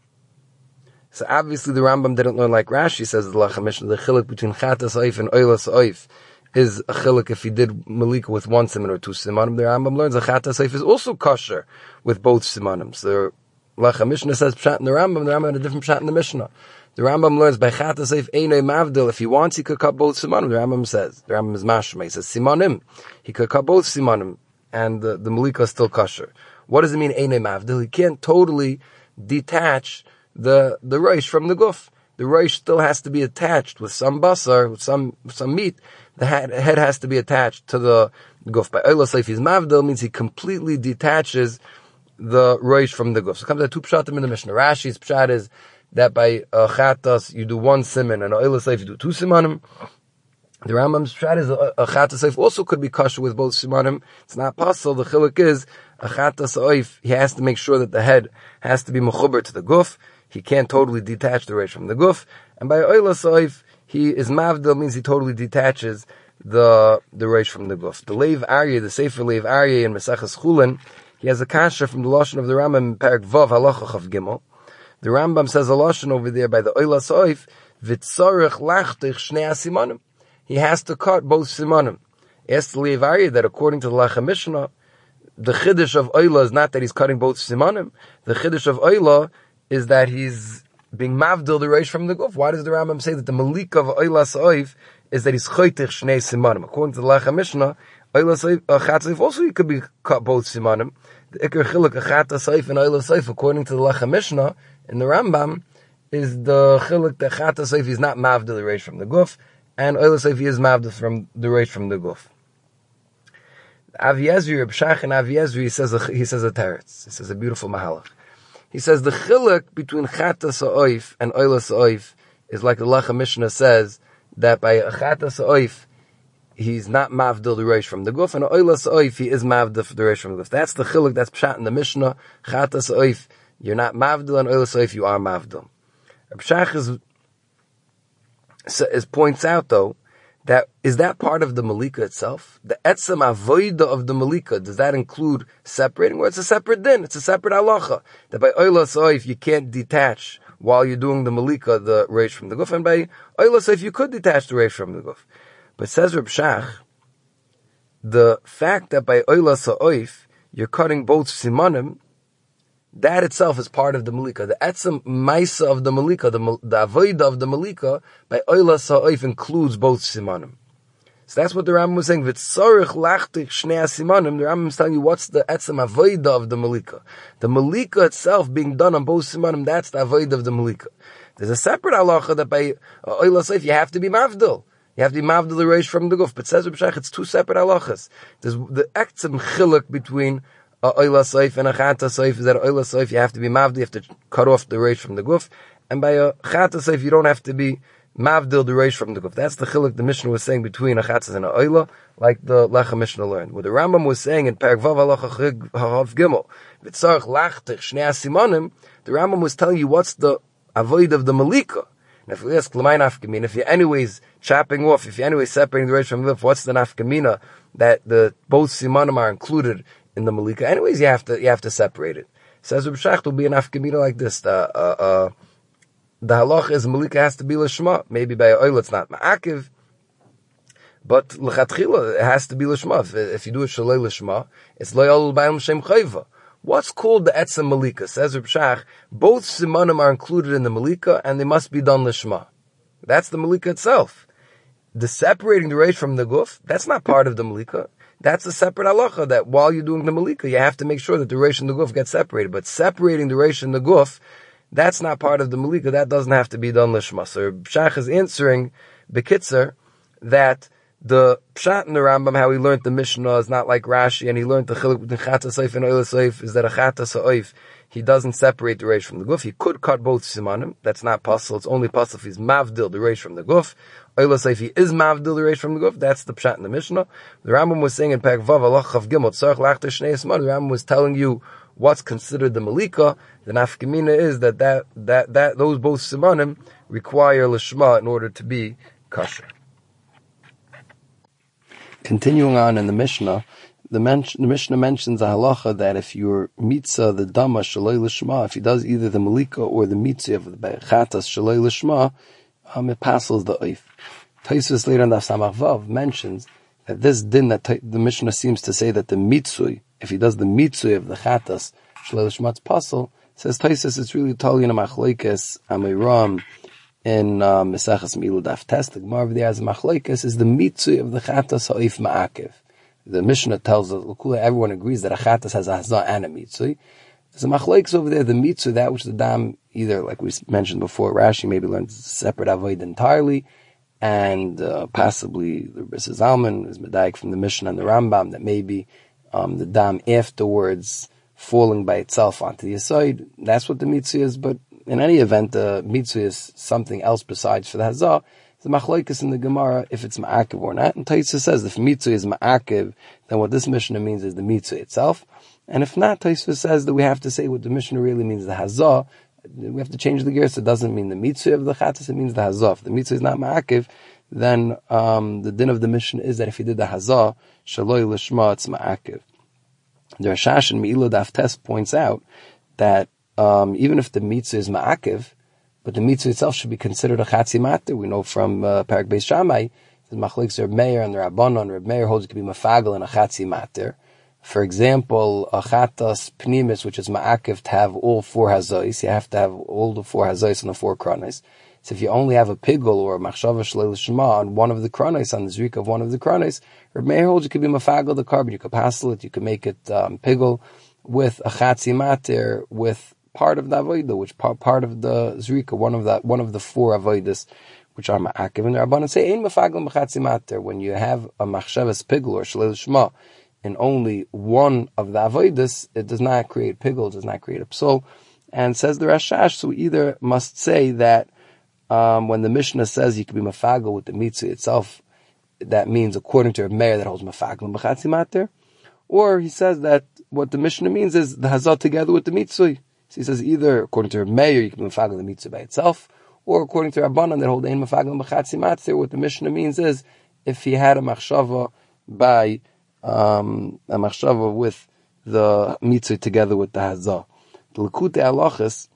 So obviously the Rambam didn't learn like Rashi says the Lechem Mishnah. The chiluk between Chata Sa'if and Oila Sa'if is a chiluk if he did Malika with one siman or two simanim. The Rambam learns the Chata Sa'if is also kosher with both simanim. So the Lechem Mishnah says pshat in the Rambam. The Rambam had a different pshat in the Mishnah. The Rambam learns by Chat Seif Einay Mavdil. If he wants, he could cut both simanim. The Rambam says. The Rambam is mashma. He says simanim. He could cut both simanim, and the, the malika is still kosher. What does it mean Einay Mavdil? He can't totally detach the the reish from the guf. The reish still has to be attached with some basar, with some some meat. The head, head has to be attached to the guf. By Oila Seif is Mavdil means he completely detaches the reish from the guf. So it comes to two pshatim in the Mishnah. Rashi's pshat is that by uh, chatas you do one siman and Oila Seif you do two simanim. The Rambam's pshat is a, a chatas seif also could be kosher with both simanim. It's not possible. The chiluk is a chatas seif. He has to make sure that the head has to be mechuber to the guf. He can't totally detach the reish from the guf. And by Oila Seif, he is mavdil means he totally detaches the the reish from the guf. The Leiv Aryeh, the Sefer Leiv Aryeh in Maseches Chulin, he has a kasha from the lashon of the Rambam in Perek Vav Halacha Chav Gimel. The Rambam says a lashon over there by the Oila Seif, v'tzarich lachtich shnei asimanim. He has to cut both simanim. Asked the Leiv Aryeh that according to the Lacha Mishnah, the chiddush of Oila is not that he's cutting both simanim. The chiddush of Oila is that he's being mavdil the reish from the guf. Why does the Rambam say that the malik of Oila Seif is that he's choytich shnei simanim? According to the Lacha Mishnah, Oila Seif, uh, Chat Seif also he could be cut both simanim. The Iker Chiluk, Chat Seif and Oila Seif, according to the Lacha Mishnah in the Rambam, is the Chiluk that Chat Seif is not mavdil the reish from the guf, and Oila Seif is mavdil from the reish from the guf. Avi Ezri, Reb Shach and Avi Ezri, he says a, he says a teretz. He says a beautiful mahalach. He says the chiluk between chata sa'oif and oila sa'oif is like the Lacha Mishnah says that by a chata sa'oif he's not mavdil the reish from the guf, and oila sa'oif he is mavdil the reish from the guf. That's the chiluk that's pshat in the Mishnah. Chata sa'oif you're not mavdil, and oila sa'oif you are mavdil. Reb Shach is, is points out though that is that part of the malika itself? The etzem avoida of the malika, does that include separating? Or it's a separate din, it's a separate halacha. That by oila soif you can't detach while you're doing the malika the reish from the guf, and by oila soif you could detach the reish from the guf. But says Reb Shach, the fact that by oila soif you're cutting both simanim, that itself is part of the malika. The etzem maisa of the malika, the, the avoida of the malika, by oila sa'oif includes both simanim. So that's what the Rambam was saying. V'tzarich lachtich shnei simanim. The Rambam is telling you what's the etzem avoida of the malika. The malika itself being done on both simanim, that's the avoida of the malika. There's a separate halacha that by uh, oila sa'oif you have to be mavdil. You have to be mavdil the reish from the guf. But says Reb Shach, it's two separate halachas. There's the etzem chiluk between a oila seif and a chata seif is that a oila seif you have to be mavdil, you have to cut off the reish from the guf, and by a chata seif you don't have to be mavdil the reish from the guf. That's the chiluk the Mishnah was saying between a chata and a oila, like the Lacha Mishnah learned. What the Rambam was saying in Perek Vav Halacha Chav Gimel, v'tzarich lachtich shnei simanim, the Rambam was telling you what's the avoid of the malika. And if we ask l'may nafkamina, if you're anyways chopping off, if you're anyways separating the reish from the guf, what's the nafkamina that the both simanim are included in the malika? Anyways, you have to you have to separate it. Says Reb Shach, will be an afkamina like this. The uh, uh, the halach is malika has to be lishma. Maybe by oil it's not ma'akiv, but l'chatchila it has to be lishma. If, if you do it shalei lishma, it's loyal b'ayim shem chayva. What's called the etzem malika? Says Reb Shach, both simanim are included in the malika, and they must be done lishma. That's the malika itself. The separating the reish from the guf, that's not part of the malika. That's a separate halacha, that while you're doing the malika, you have to make sure that the reish and the guf get separated. But separating the reish and the guf, that's not part of the malika. That doesn't have to be done lishma. So Shach is answering Bekitzer that the pshat in the Rambam, how he learned the Mishnah, is not like Rashi, and he learned the chiluk between chata seif and oila seif, is that a chata seif, he doesn't separate the reish from the guf. He could cut both simanim. That's not possible. It's only possible if he's mavdil the reish from the guf. Oila seif, he is mavdil the reish from the guf. That's the pshat in the Mishnah. The Rambam was saying in Perek Vav Halacha Chav Gimel, tzarich lachtich shnei simanim. The Rambam was telling you what's considered the malika. The nafkamina is that, that that that those both simanim require lishma in order to be kosher. Continuing on in the Mishnah, the, men- the Mishnah mentions a halacha that if your mitzah, the dama shalei lishma, if he does either the malika or the mitzah of the chatas shalei lishma, um, it passes the oif. Taisus later in the Samach Vav mentions that this din that t- the Mishnah seems to say that the mitzui, if he does the mitzui of the chatas shalei lishma, it's passel. Says Taisus, it's really tali in a machlekes amiram in uh, Mesachas Milu Daf Tes, the Gemara over there as Machlokes is the mitzvah of the Chatas Ha'if Ma'akiv. The Mishnah tells us, everyone agrees that a Chatas has a Hazah and a mitzvah. There's a Machlokes over there, the mitzvah, that which the Dam, either, like we mentioned before, Rashi maybe learns separate avoid entirely, and uh, possibly the Rebbe Zalman is medayik from the Mishnah and the Rambam that maybe um, the Dam afterwards falling by itself onto the Yesod. That's what the mitzvah is, but in any event, the mitzvah is something else besides for the Hazah. The Machlokes in the Gemara, if it's Ma'akiv or not. And Taisa says if mitzvah is Ma'akiv, then what this Mishnah means is the mitzvah itself. And if not, Taisa says that we have to say what the Mishnah really means, the Hazah. We have to change the gears. It doesn't mean the mitzvah of the Chatas, it means the Hazah. If the mitzvah is not Ma'akiv, then um, the din of the Mishnah is that if he did the Hazah, Shaloi Lishma, it's Ma'akiv. The Rashash in Me'ilah Daf Tes points out that um, even if the mitzvah is Ma'akiv, but the mitzvah itself should be considered a Chatzi Mater. We know from uh, Parak Beis Shammai, the Machlokes Reb Meir and the Rabbanon, Reb Meir holds it could be Mafagel and a Chatzi Mater. For example, a Chatas Pnimis, which is Ma'akiv, to have all four Hazois, you have to have all the four Hazois and the four Kronos. So if you only have a Pigel or a Machshava Shlei Shema on one of the Kronos, on the Zrika of one of the Kronos, Reb Meir holds it could be Mafagel the carbon. You could pastel it, you could make it um, Pigel with a Chatzi Mater, with part of the avodah, which part, part of the zrika, one of the one of the four avodas, which are ma'akiv. And the Rabbanan say ein mafagel mechatzi mater. When you have a machshavas pigul or shlei shma in only one of the avodas, it does not create pigul, it does not create a psol. And says the Rashash, so we either must say that um, when the Mishnah says you can be mafagel with the mitzvah itself, that means according to a Meir that holds mafagel mechatzi mater, or he says that what the Mishnah means is the hazah together with the mitzvah. So he says either according to Meir you can be mafagel the mitzvah by itself, or according to Rabbanan that hold ein mafagel mechatzi mater. What the Mishnah means is if he had a machshava by um, a machshava with the mitzvah together with the hazah. The Likutei Halachos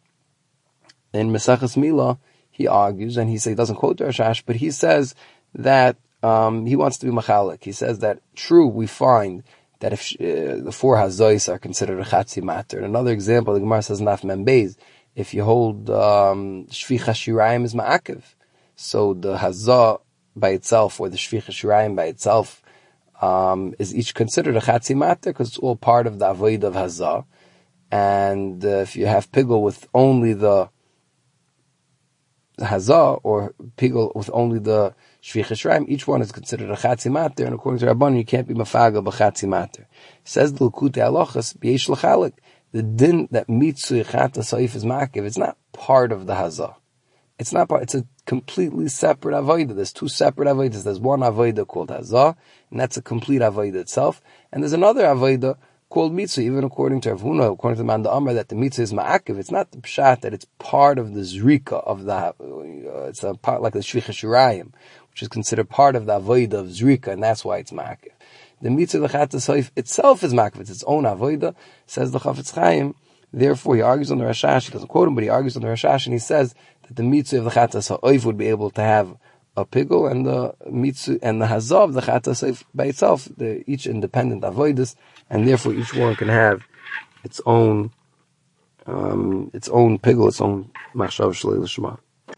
in Mesachas Milah he argues, and he says he doesn't quote the Rashash, but he says that um, he wants to be machalik. He says that true we find that if uh, the four hazois are considered a chatzi mater. And another example, the Gemara says naf mem beis, if you hold um, shvicha shirayim is ma'akiv, so the hazah by itself or the shvicha shirayim by itself um, is each considered a chatzi mater because it's all part of the avoid of hazah. And uh, if you have pigul with only the hazah or pigul with only the shvicha shiraim, each one is considered a chatzi mater, and according to Rabbanan, you can't be mafagel b'chatzi mater. Says the Likutei Halachos, b'yesh l'chalik, the din that mitzvah chatas ha'if is ma'akiv, it's not part of the hazah. It's not part, it's a completely separate avodah. There's two separate avodas. There's one avodah called hazah, and that's a complete avodah itself, and there's another avodah called mitzvah, even according to Rav Huna, according to Manda Amar, that the mitzvah is ma'akiv. It's not the pshat that it's part of the zrika of the, uh, it's a part like the shvicha shirayim, which is considered part of the avodah of zrika, and that's why it's ma'akiv. The mitzvah of the chatas ha'if itself is ma'akiv. It's its own avodah, says the Chafetz Chaim. Therefore, he argues on the Rashash, he doesn't quote him, but he argues on the Rashash, and he says that the mitzvah of the chatas ha'if would be able to have a pigul, and the mitzvah and the hazah of the chatas ha'if by itself, they're each independent avodas, and therefore each one can have its own, um, its own pigul, its own machshav shlei l'shma.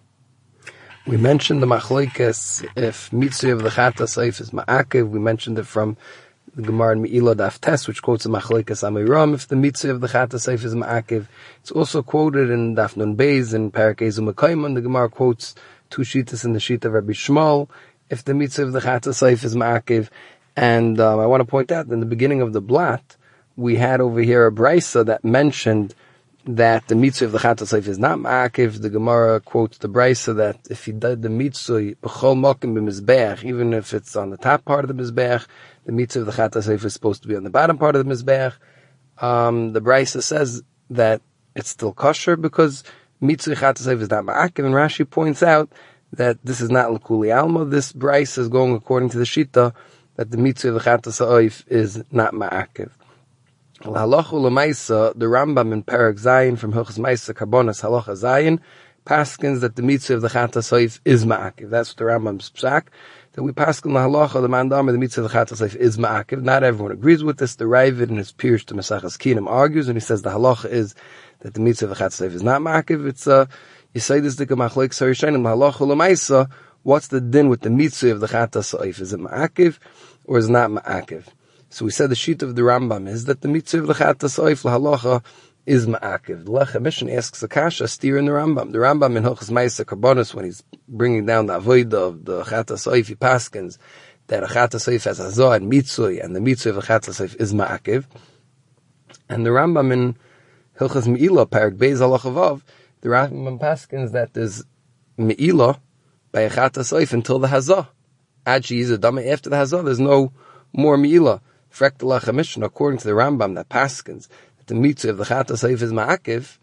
We mentioned the machlokes if mitzvah of the chatas ha'if is ma'akiv. We mentioned it from the Gemara in Me'ilah Daf Tes, which quotes the machlokes Amiram if the mitzvah of the chatas ha'if is ma'akiv. It's also quoted in Daf Nun Beis in Parak Ezu Mekayman. The Gemara quotes two shitas in the sheet of Rabbi Shmuel if the mitzvah of the chatas ha'if is ma'akiv. And um, I want to point out that in the beginning of the blot, we had over here a brisa that mentioned that the mitzvah of the chatas ha'if is not ma'akiv. The Gemara quotes the brisa that if he did the mitzvah b'chol mokim b'mizbeach, even if it's on the top part of the mizbeach, the mitzvah of the chatas ha'if is supposed to be on the bottom part of the mizbeach. Um, the brisa says that it's still kosher because mitzvah chatas ha'if is not ma'akiv, and Rashi points out that this is not l'kuli alma. This brisa is going according to the shita that the mitzvah of the chatas ha'if is not ma'akiv. Halacha l'maisa, the Rambam in Parak Zayin from Hilchos Maisa Karbonas Halacha Zayin paskins that the mitzvah of the chatas ha'if is ma'akiv. That's what the Rambam's psak. That we paskin the halacha, the mandamah, the mitzvah of the chatas ha'if is ma'akiv. Not everyone agrees with this. The Ravid in his Pirush to Mesachas Kinam argues, and he says the halacha is that the mitzvah of the chatas ha'if is not ma'akiv. It's uh, You say this the Machlokes Harishonim halacha l'maisa. What's the din with the mitzvah of the chatas soif? Is it ma'akiv or is it not ma'akiv? So we said the sheet of the Rambam is that the mitzvah of the chatas soif lahalacha is ma'akiv. The Lechem Mishnah asks a kasha steer in the Rambam. The Rambam in Hilchos Ma'aser Karbonos, when he's bringing down the avodah of the chatas soif, he paskins that a chatas soif has hazah and mitzvah, and the mitzvah of the chatas soif is ma'akiv. And the Rambam in Hilchos Me'ilah, Parak Beis Halacha Vav, the Rambam paskins that there's Me'ilah by a chatas soif until the hazah. Actually, he's a dama after the hazah. There's no more Me'ilah. Frek the Lechem Mishnah, according to the Rambam, that paskins that the mitzvah of the chatas soif is ma'akiv,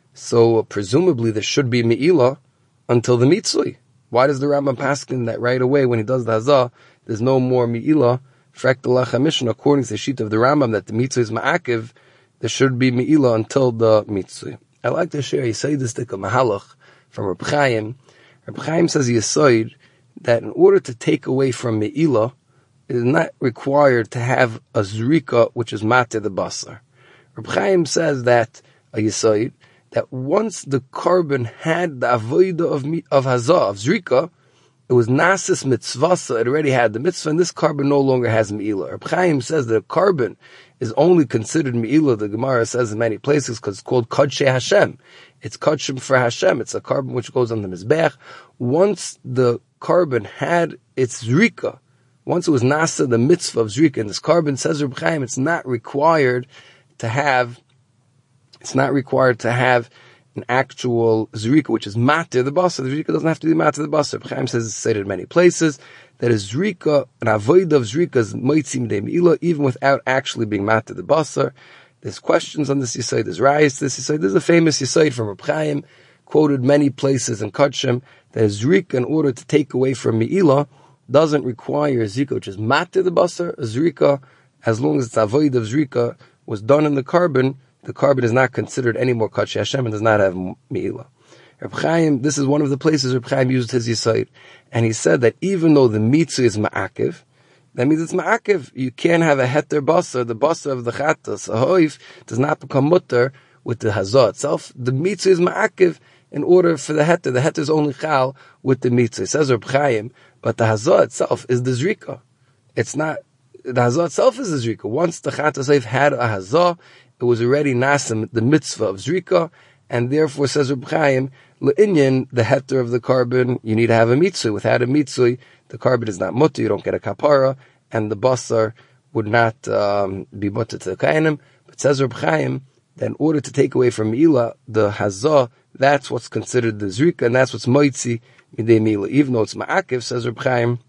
so presumably there should be Me'ilah until the mitzvah. Why does the Rambam paskin that right away when he does the hazah, there's no more Me'ilah? Frek the Lechem Mishnah, according to the sheet of the Rambam, that the mitzvah is ma'akiv, there should be Me'ilah until the mitzvah. I like to share a Yisaidistic of Mahalach from Reb Chaim. Reb Chaim says Yisaid that in order to take away from Me'ilah, it is not required to have a zrika which is mateh the basar. Reb Chaim says that a Yisaid that once the carbon had the avodah of of hazah of zrika, it was nasis mitzvasa. It already had the mitzvah, and this carbon no longer has me'ilah. Reb Chaim says that a carbon is only considered me'ilah. The Gemara says in many places because it's called kodshei Hashem. It's kodshim for Hashem. It's a carbon which goes on the mizbech. Once the carbon had its zrika, once it was nasa the mitzvah of zrika, and this carbon, says Reb Chaim, it's not required to have. It's not required to have an actual zrika, which is matir the basar. The zrika doesn't have to be matir the basar. Chaim says it's stated in many places that a zrika, an avoid of zrika is moitzim de me'ilah, even without actually being matir the basar. There's questions on this yisaid. There's rayas. This yisaid. There's a famous yisaid from Reb Chaim, quoted many places in Kodshim, that a zrika, in order to take away from me'ilah, doesn't require a zrika, which is matir the basar. A zrika, as long as it's avoid of zrika, was done in the carbon, the carbon is not considered any more kodshei Hashem and does not have me'ilah. Reb Chaim, this is one of the places Reb Chaim used his yisaid, and he said that even though the mitzvah is ma'akiv, that means it's ma'akiv. You can't have a heter basar, the basar of the chatas, a hoif, does not become mutter with the hazah itself. The mitzvah is ma'akiv in order for the heter. The heter is only chal with the mitzvah. It says Reb Chaim, but the hazah itself is the zrika. It's not, the hazah itself is the zrika. Once the chatas had a hazah, it was already nasim, the mitzvah of zrika, and therefore, says Reb Chaim, le'inyan, the heter of the carbon, you need to have a mitzvah. Without a mitzvah, the carbon is not mutter, you don't get a kapara, and the basar would not um, be mutter to the kainim. But says Reb Chaim, that in order to take away from me'ilah, the hazah, that's what's considered the zrika, and that's what's moitzi midei me'ilah. Even though it's ma'akiv, says Reb Chaim,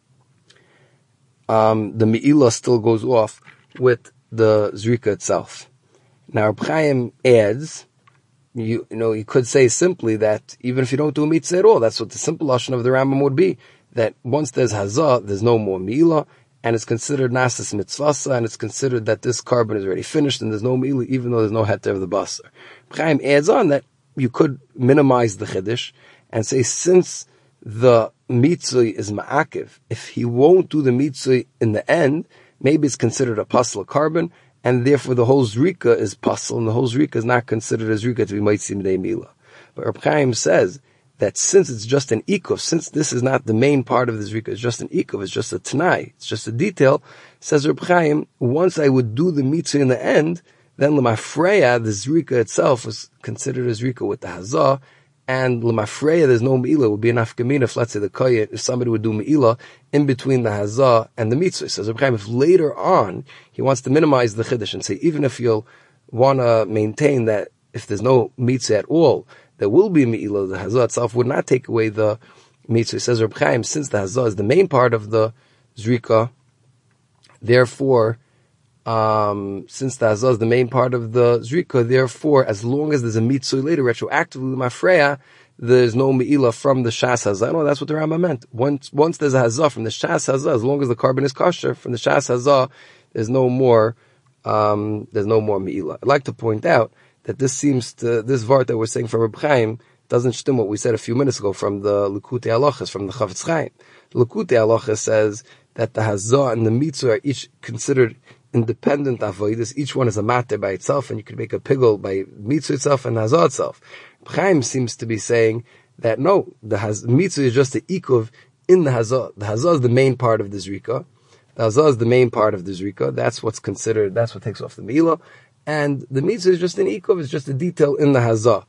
um, the me'ilah still goes off with the zrika itself. Now, Reb Chaim adds, you, you know, you could say simply that even if you don't do a mitzvah at all, that's what the simple lashon of the Rambam would be, that once there's hazah, there's no more me'ilah, and it's considered nasis mitzvasa, and it's considered that this carbon is already finished, and there's no me'ilah, even though there's no heter of the basar. Reb Chaim adds on that you could minimize the chiddush, and say since the mitzvah is ma'akiv, if he won't do the mitzvah in the end, maybe it's considered a pasla carbon, and therefore the whole zrika is pasal, and the whole zrika is not considered a zrika to be moitzim dei me'ilah. But Reb Chaim says that since it's just an ikuf, since this is not the main part of the zrika, it's just an ikuf, it's just a t'nai, it's just a detail, says Reb Chaim, once I would do the mitzvah in the end, then l'mafreya, the zrika itself was considered a zrika with the hazah, and l'mafreya, there's no me'ilah. It would be an afkamina if, let's say, the koyet, if somebody would do me'ilah in between the hazah and the mitzvah. Says Reb Chaim, if later on he wants to minimize the chiddush and say, even if you'll want to maintain that if there's no mitzvah at all, there will be me'ilah, the hazah itself would not take away the mitzvah. Says Reb Chaim, since the hazah is the main part of the zrika, therefore, Um, since the hazah is the main part of the zrika, therefore, as long as there's a mitzvah later, retroactively, mafreya, there's no me'ilah from the shas hazah. No, that's what the Rambam meant. Once, once there's a hazah from the shas hazah, as long as the carbon is kosher, from the shas hazah, there's no more, um, there's no more me'ilah. I'd like to point out that this seems to, this vart that we're saying from Reb Chaim doesn't stem what we said a few minutes ago from the Likutei Halachos, from the Chafetz Chaim. The Likutei Halachos says that the hazah and the mitzvah are each considered independent avodas. Each one is a matter by itself, and you can make a pigul by mitzvah itself and hazah itself. Chaim seems to be saying that no, the haz- mitzvah is just the ikuv in the hazah. The hazah is the main part of the zrika. The hazah is the main part of the zrika. That's what's considered, that's what takes off the milah. And the mitzvah is just an ikuv, it's just a detail in the hazah.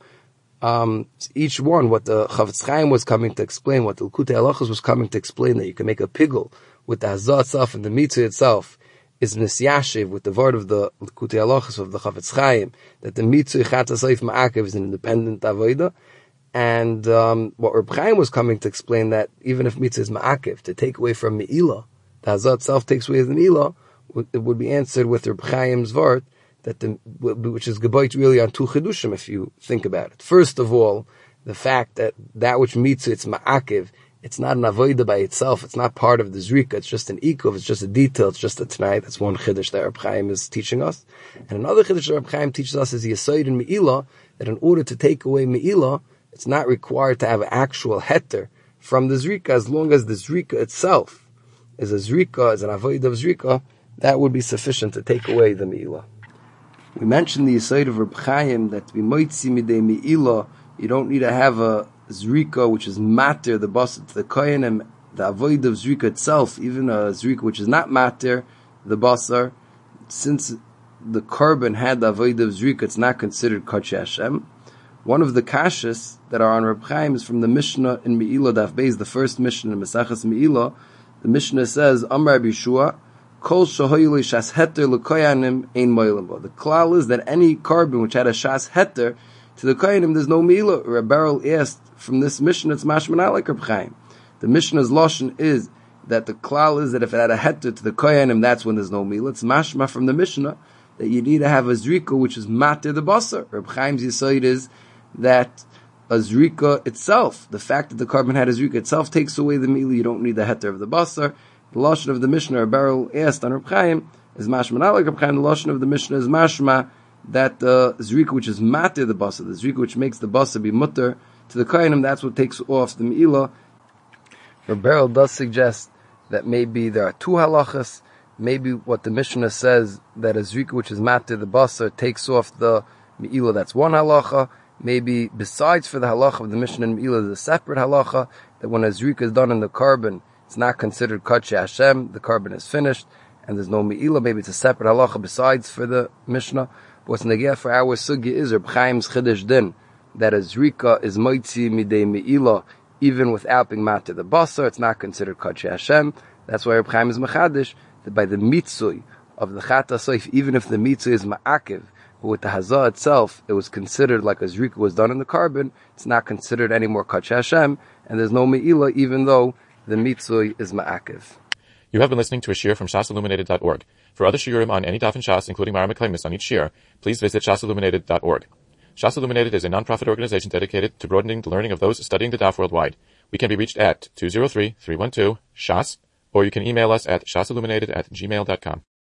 Um, each one, what the Chavetz Chaim was coming to explain, what the Likutei Halachos was coming to explain, that you can make a pigul with the hazah itself and the mitzvah itself, is nisyashiv with the word of the Likutei Halachos of the Chavetz Chaim, that the mitzvah Chatz Soif Ma'akev is an independent avodah. And um, what Reb Chaim was coming to explain, that even if mitzvah is ma'akev, to take away from me'ilah, the hazah itself takes away the me'ilah, it would be answered with Reb Chaim's word, that the, which is geboit really on two chidushim if you think about it. First of all, the fact that that which mitzvah, it's ma'akev, it's not an avodah by itself, it's not part of the zrika, it's just an ikuv, it's just a detail, it's just a t'nai. That's one chiddush that Reb Chaim is teaching us. And another chiddush that Reb Chaim teaches us is the yesod in me'ilah, that in order to take away me'ilah, it's not required to have an actual heter from the zrika, as long as the zrika itself is a zrika, is an avodah of zrika, that would be sufficient to take away the me'ilah. We mentioned the yesod of Reb Chaim that to be moitzi midei me'ilah, you don't need to have a zrika which is mater, the basar to the koyanim, the avodah of zrika itself, even a zrika which is not mater, the basar, since the korban had the avodah of zrika, it's not considered kodesh Hashem. One of the kashas that are on Reb Chaim is from the Mishnah in Me'ilah Daf Beis, the first Mishnah in Mesachas Me'ilah. The Mishnah says, Amar Bishua, Kol shahoyli shas heter l'koyanim ein moilim bo. The klal is that any carbon which had a shas heter, to the koyanim there's no Me'ilah. Reb Beryl asked from this Mishnah, it's mashman like Reb Chaim. The Mishnah's lashon is that the klal is that if it had a heter to the koyanim, that's when there's no Me'ilah. It's mashma from the Mishnah that you need to have a zrika which is mater the basar. Reb Chaim's yesod is that a zrika itself, the fact that the carbon had a zrika itself takes away the me'ilah, you don't need the heter of the basar. The lashon of the Mishnah, Reb Beryl asked on Reb Chaim, is mashma not like Reb Chaim. The lashon of the Mishnah is mashma that the zrika which is matir the basar, the zrika which makes the basar be mutter to the koyanim, that's what takes off the me'ilah. Reb Beryl does suggest that maybe there are two halachas. Maybe what the Mishnah says, that a zrika which is matir the basar takes off the me'ilah, that's one halacha. Maybe besides for the halacha of the Mishnah and Me'ilah, there's a separate halacha that when a zrika is done in the carbon, it's not considered kodesh Hashem, the carbon is finished, and there's no Me'ilah. Maybe it's a separate halacha besides for the Mishnah. But what's negeh for our sugya is Reb Chaim's chiddush din, that a zrika is moitzi midei Me'ilah, even without being matir the basar, it's not considered kodesh Hashem. That's why Reb Chaim is mechadish, that by the mitzvah of the Chatz Soif, even if the mitzvah is ma'akev, but with the hazah itself, it was considered like a zrika was done in the carbon. It's not considered anymore kodesh Hashem, and there's no me'ilah, even though the mitzvah is ma'akev. You have been listening to a shiur from shas illuminated dot org. For other shiurim on any daf in Shas, including Mara Meklemis on each shiur, please visit shas illuminated dot org. Shas Illuminated is a non-profit organization dedicated to broadening the learning of those studying the daf worldwide. We can be reached at two zero three, three one two, shas, or you can email us at shasilluminated at gmail dot com.